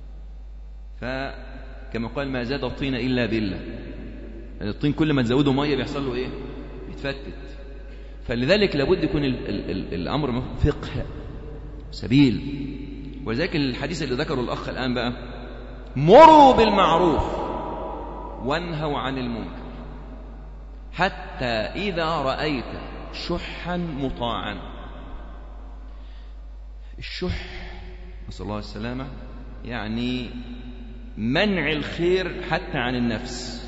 فكما قال: ما زاد الطين إلا بالله. يعني الطين كل ما تزوده مية بيحصل له إيه؟ يتفتت. فلذلك لابد يكون الأمر فقه سبيل. ولذلك الحديث اللي ذكره الأخ الآن بقى: مروا بالمعروف وانهوا عن المنكر حتى إذا رأيت شحا مطاعا. الشح نسأل الله السلامة يعني منع الخير حتى عن النفس.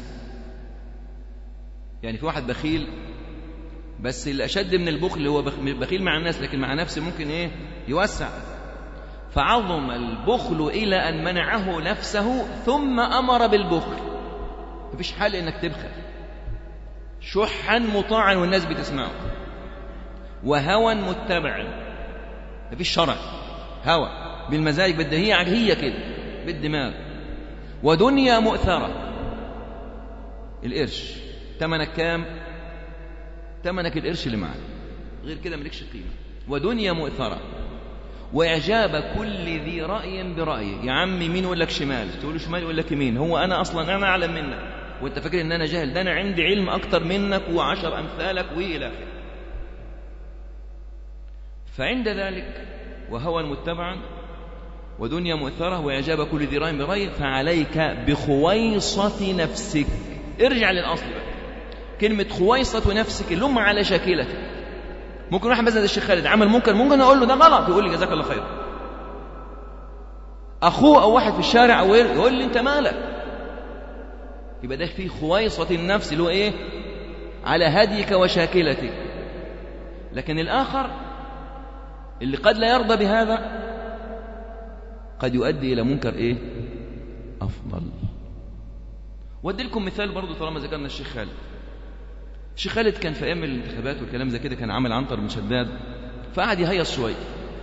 يعني في واحد بخيل، بس الأشد من البخل هو بخيل مع الناس، لكن مع نفسه ممكن يوسع. فعظم البخل إلى أن منعه نفسه ثم أمر بالبخل. مفيش حل إنك تبخل. شحا مطاعا والناس بتسمعه، وهوى متبعا، مفيش شرع، هوى بالمزاج، بدها هي كده بالدماغ. ودنيا مؤثرة، القرش تمنك كام؟ تمنك القرش اللي معك، غير كده ملكش قيمة. ودنيا مؤثرة، وإعجاب كل ذي رأي برأيه. يا عمي مين يقول لك شمال، تقول له شمال يقول لك يمين. هو أنا أصلا أنا أعلم منك وأنت فاكر إن أنا جاهل، ده أنا عندي علم أكتر منك و10 أمثالك وإلى آخره. فعند ذلك وهوى متبعا ودنيا مؤثرة وإعجاب كل ذي رأي برأيه، فعليك بخويصة نفسك. ارجع للأصل بقى. كلمة خويصة نفسك اللي هم على شاكلتك. ممكن واحد مثلا الشيخ خالد عمل منكر، ممكن أقول له ده غلط، يقول لي جزاك الله خير. أخوه أو واحد في الشارع أو يقول لي أنت مالك. يبقى ده فيه خويصة النفس اللي هو على هديك وشاكلتك. لكن الآخر اللي قد لا يرضى بهذا قد يؤدي إلى منكر أفضل. وأدي لكم مثال برضو طالما ذكرنا الشيخ خالد. الشيخ خالد كان في أيام الانتخابات والكلام زي كده، كان عامل عنتر بن شداد، فقعد يهيص شوية،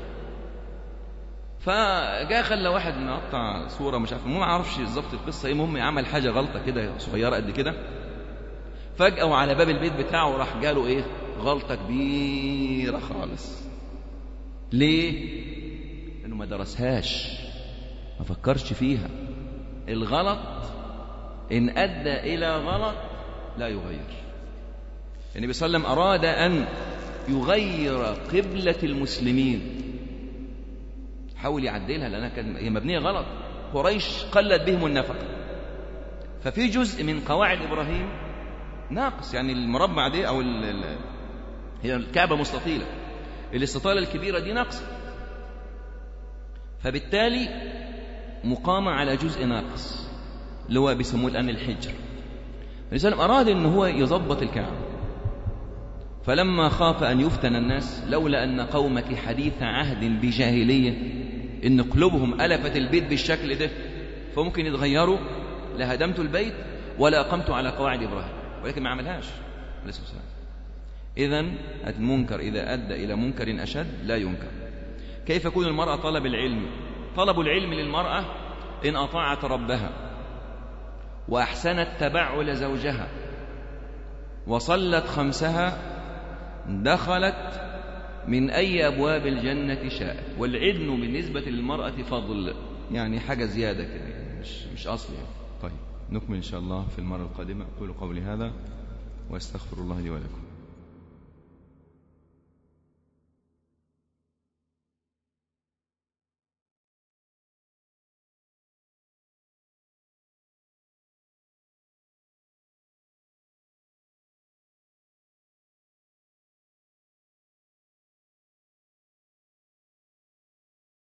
فجاء خلى واحد مقطع صورة مش عارف، ما اعرفش بالظبط القصة المهم عمل حاجة غلطة كده صغيرة قد كده، فجأة وعلى باب البيت بتاعه راح جاله غلطة كبيرة خالص. ليه؟ لأنه ما درسهاش، ما فكرش فيها. الغلط إن أدى إلى غلط لا يغير. النبي صلى الله عليه وسلم أراد أن يغير قبلة المسلمين، حاول يعدلها لأنها كانت مبنية غلط. قريش قلت بهم النفقة، ففي جزء من قواعد إبراهيم ناقص. يعني المربع دي أو هي الكعبة مستطيلة، الاستطالة الكبيرة دي ناقصة، فبالتالي مقامة على جزء ناقص اللي هو بيسموه الآن الحجر. الإنسان أراد أن هو يضبط الكعبة، فلما خاف أن يفتن الناس لولا أن قومك حديث عهد بجاهلية، إن قلوبهم ألفت البيت بالشكل ده فممكن يتغيروا، لهدمت البيت ولا أقمت على قواعد إبراهيم، ولكن ما عملهاش عليه الصلاة والسلام. إذن المنكر إذا أدى إلى منكر أشد لا ينكر. كيف يكون المرأة طلب العلم؟ طلب العلم للمرأة إن أطاعت ربها وأحسنت تبعل زوجها وصلت 5 دخلت من أي أبواب الجنة شاءت. والعلم بالنسبة للمرأة فضل، يعني حاجة زيادة كده، مش أصل يعني. طيب نكمل إن شاء الله في المرة القادمة. أقول قولي هذا وأستغفر الله لي ولكم.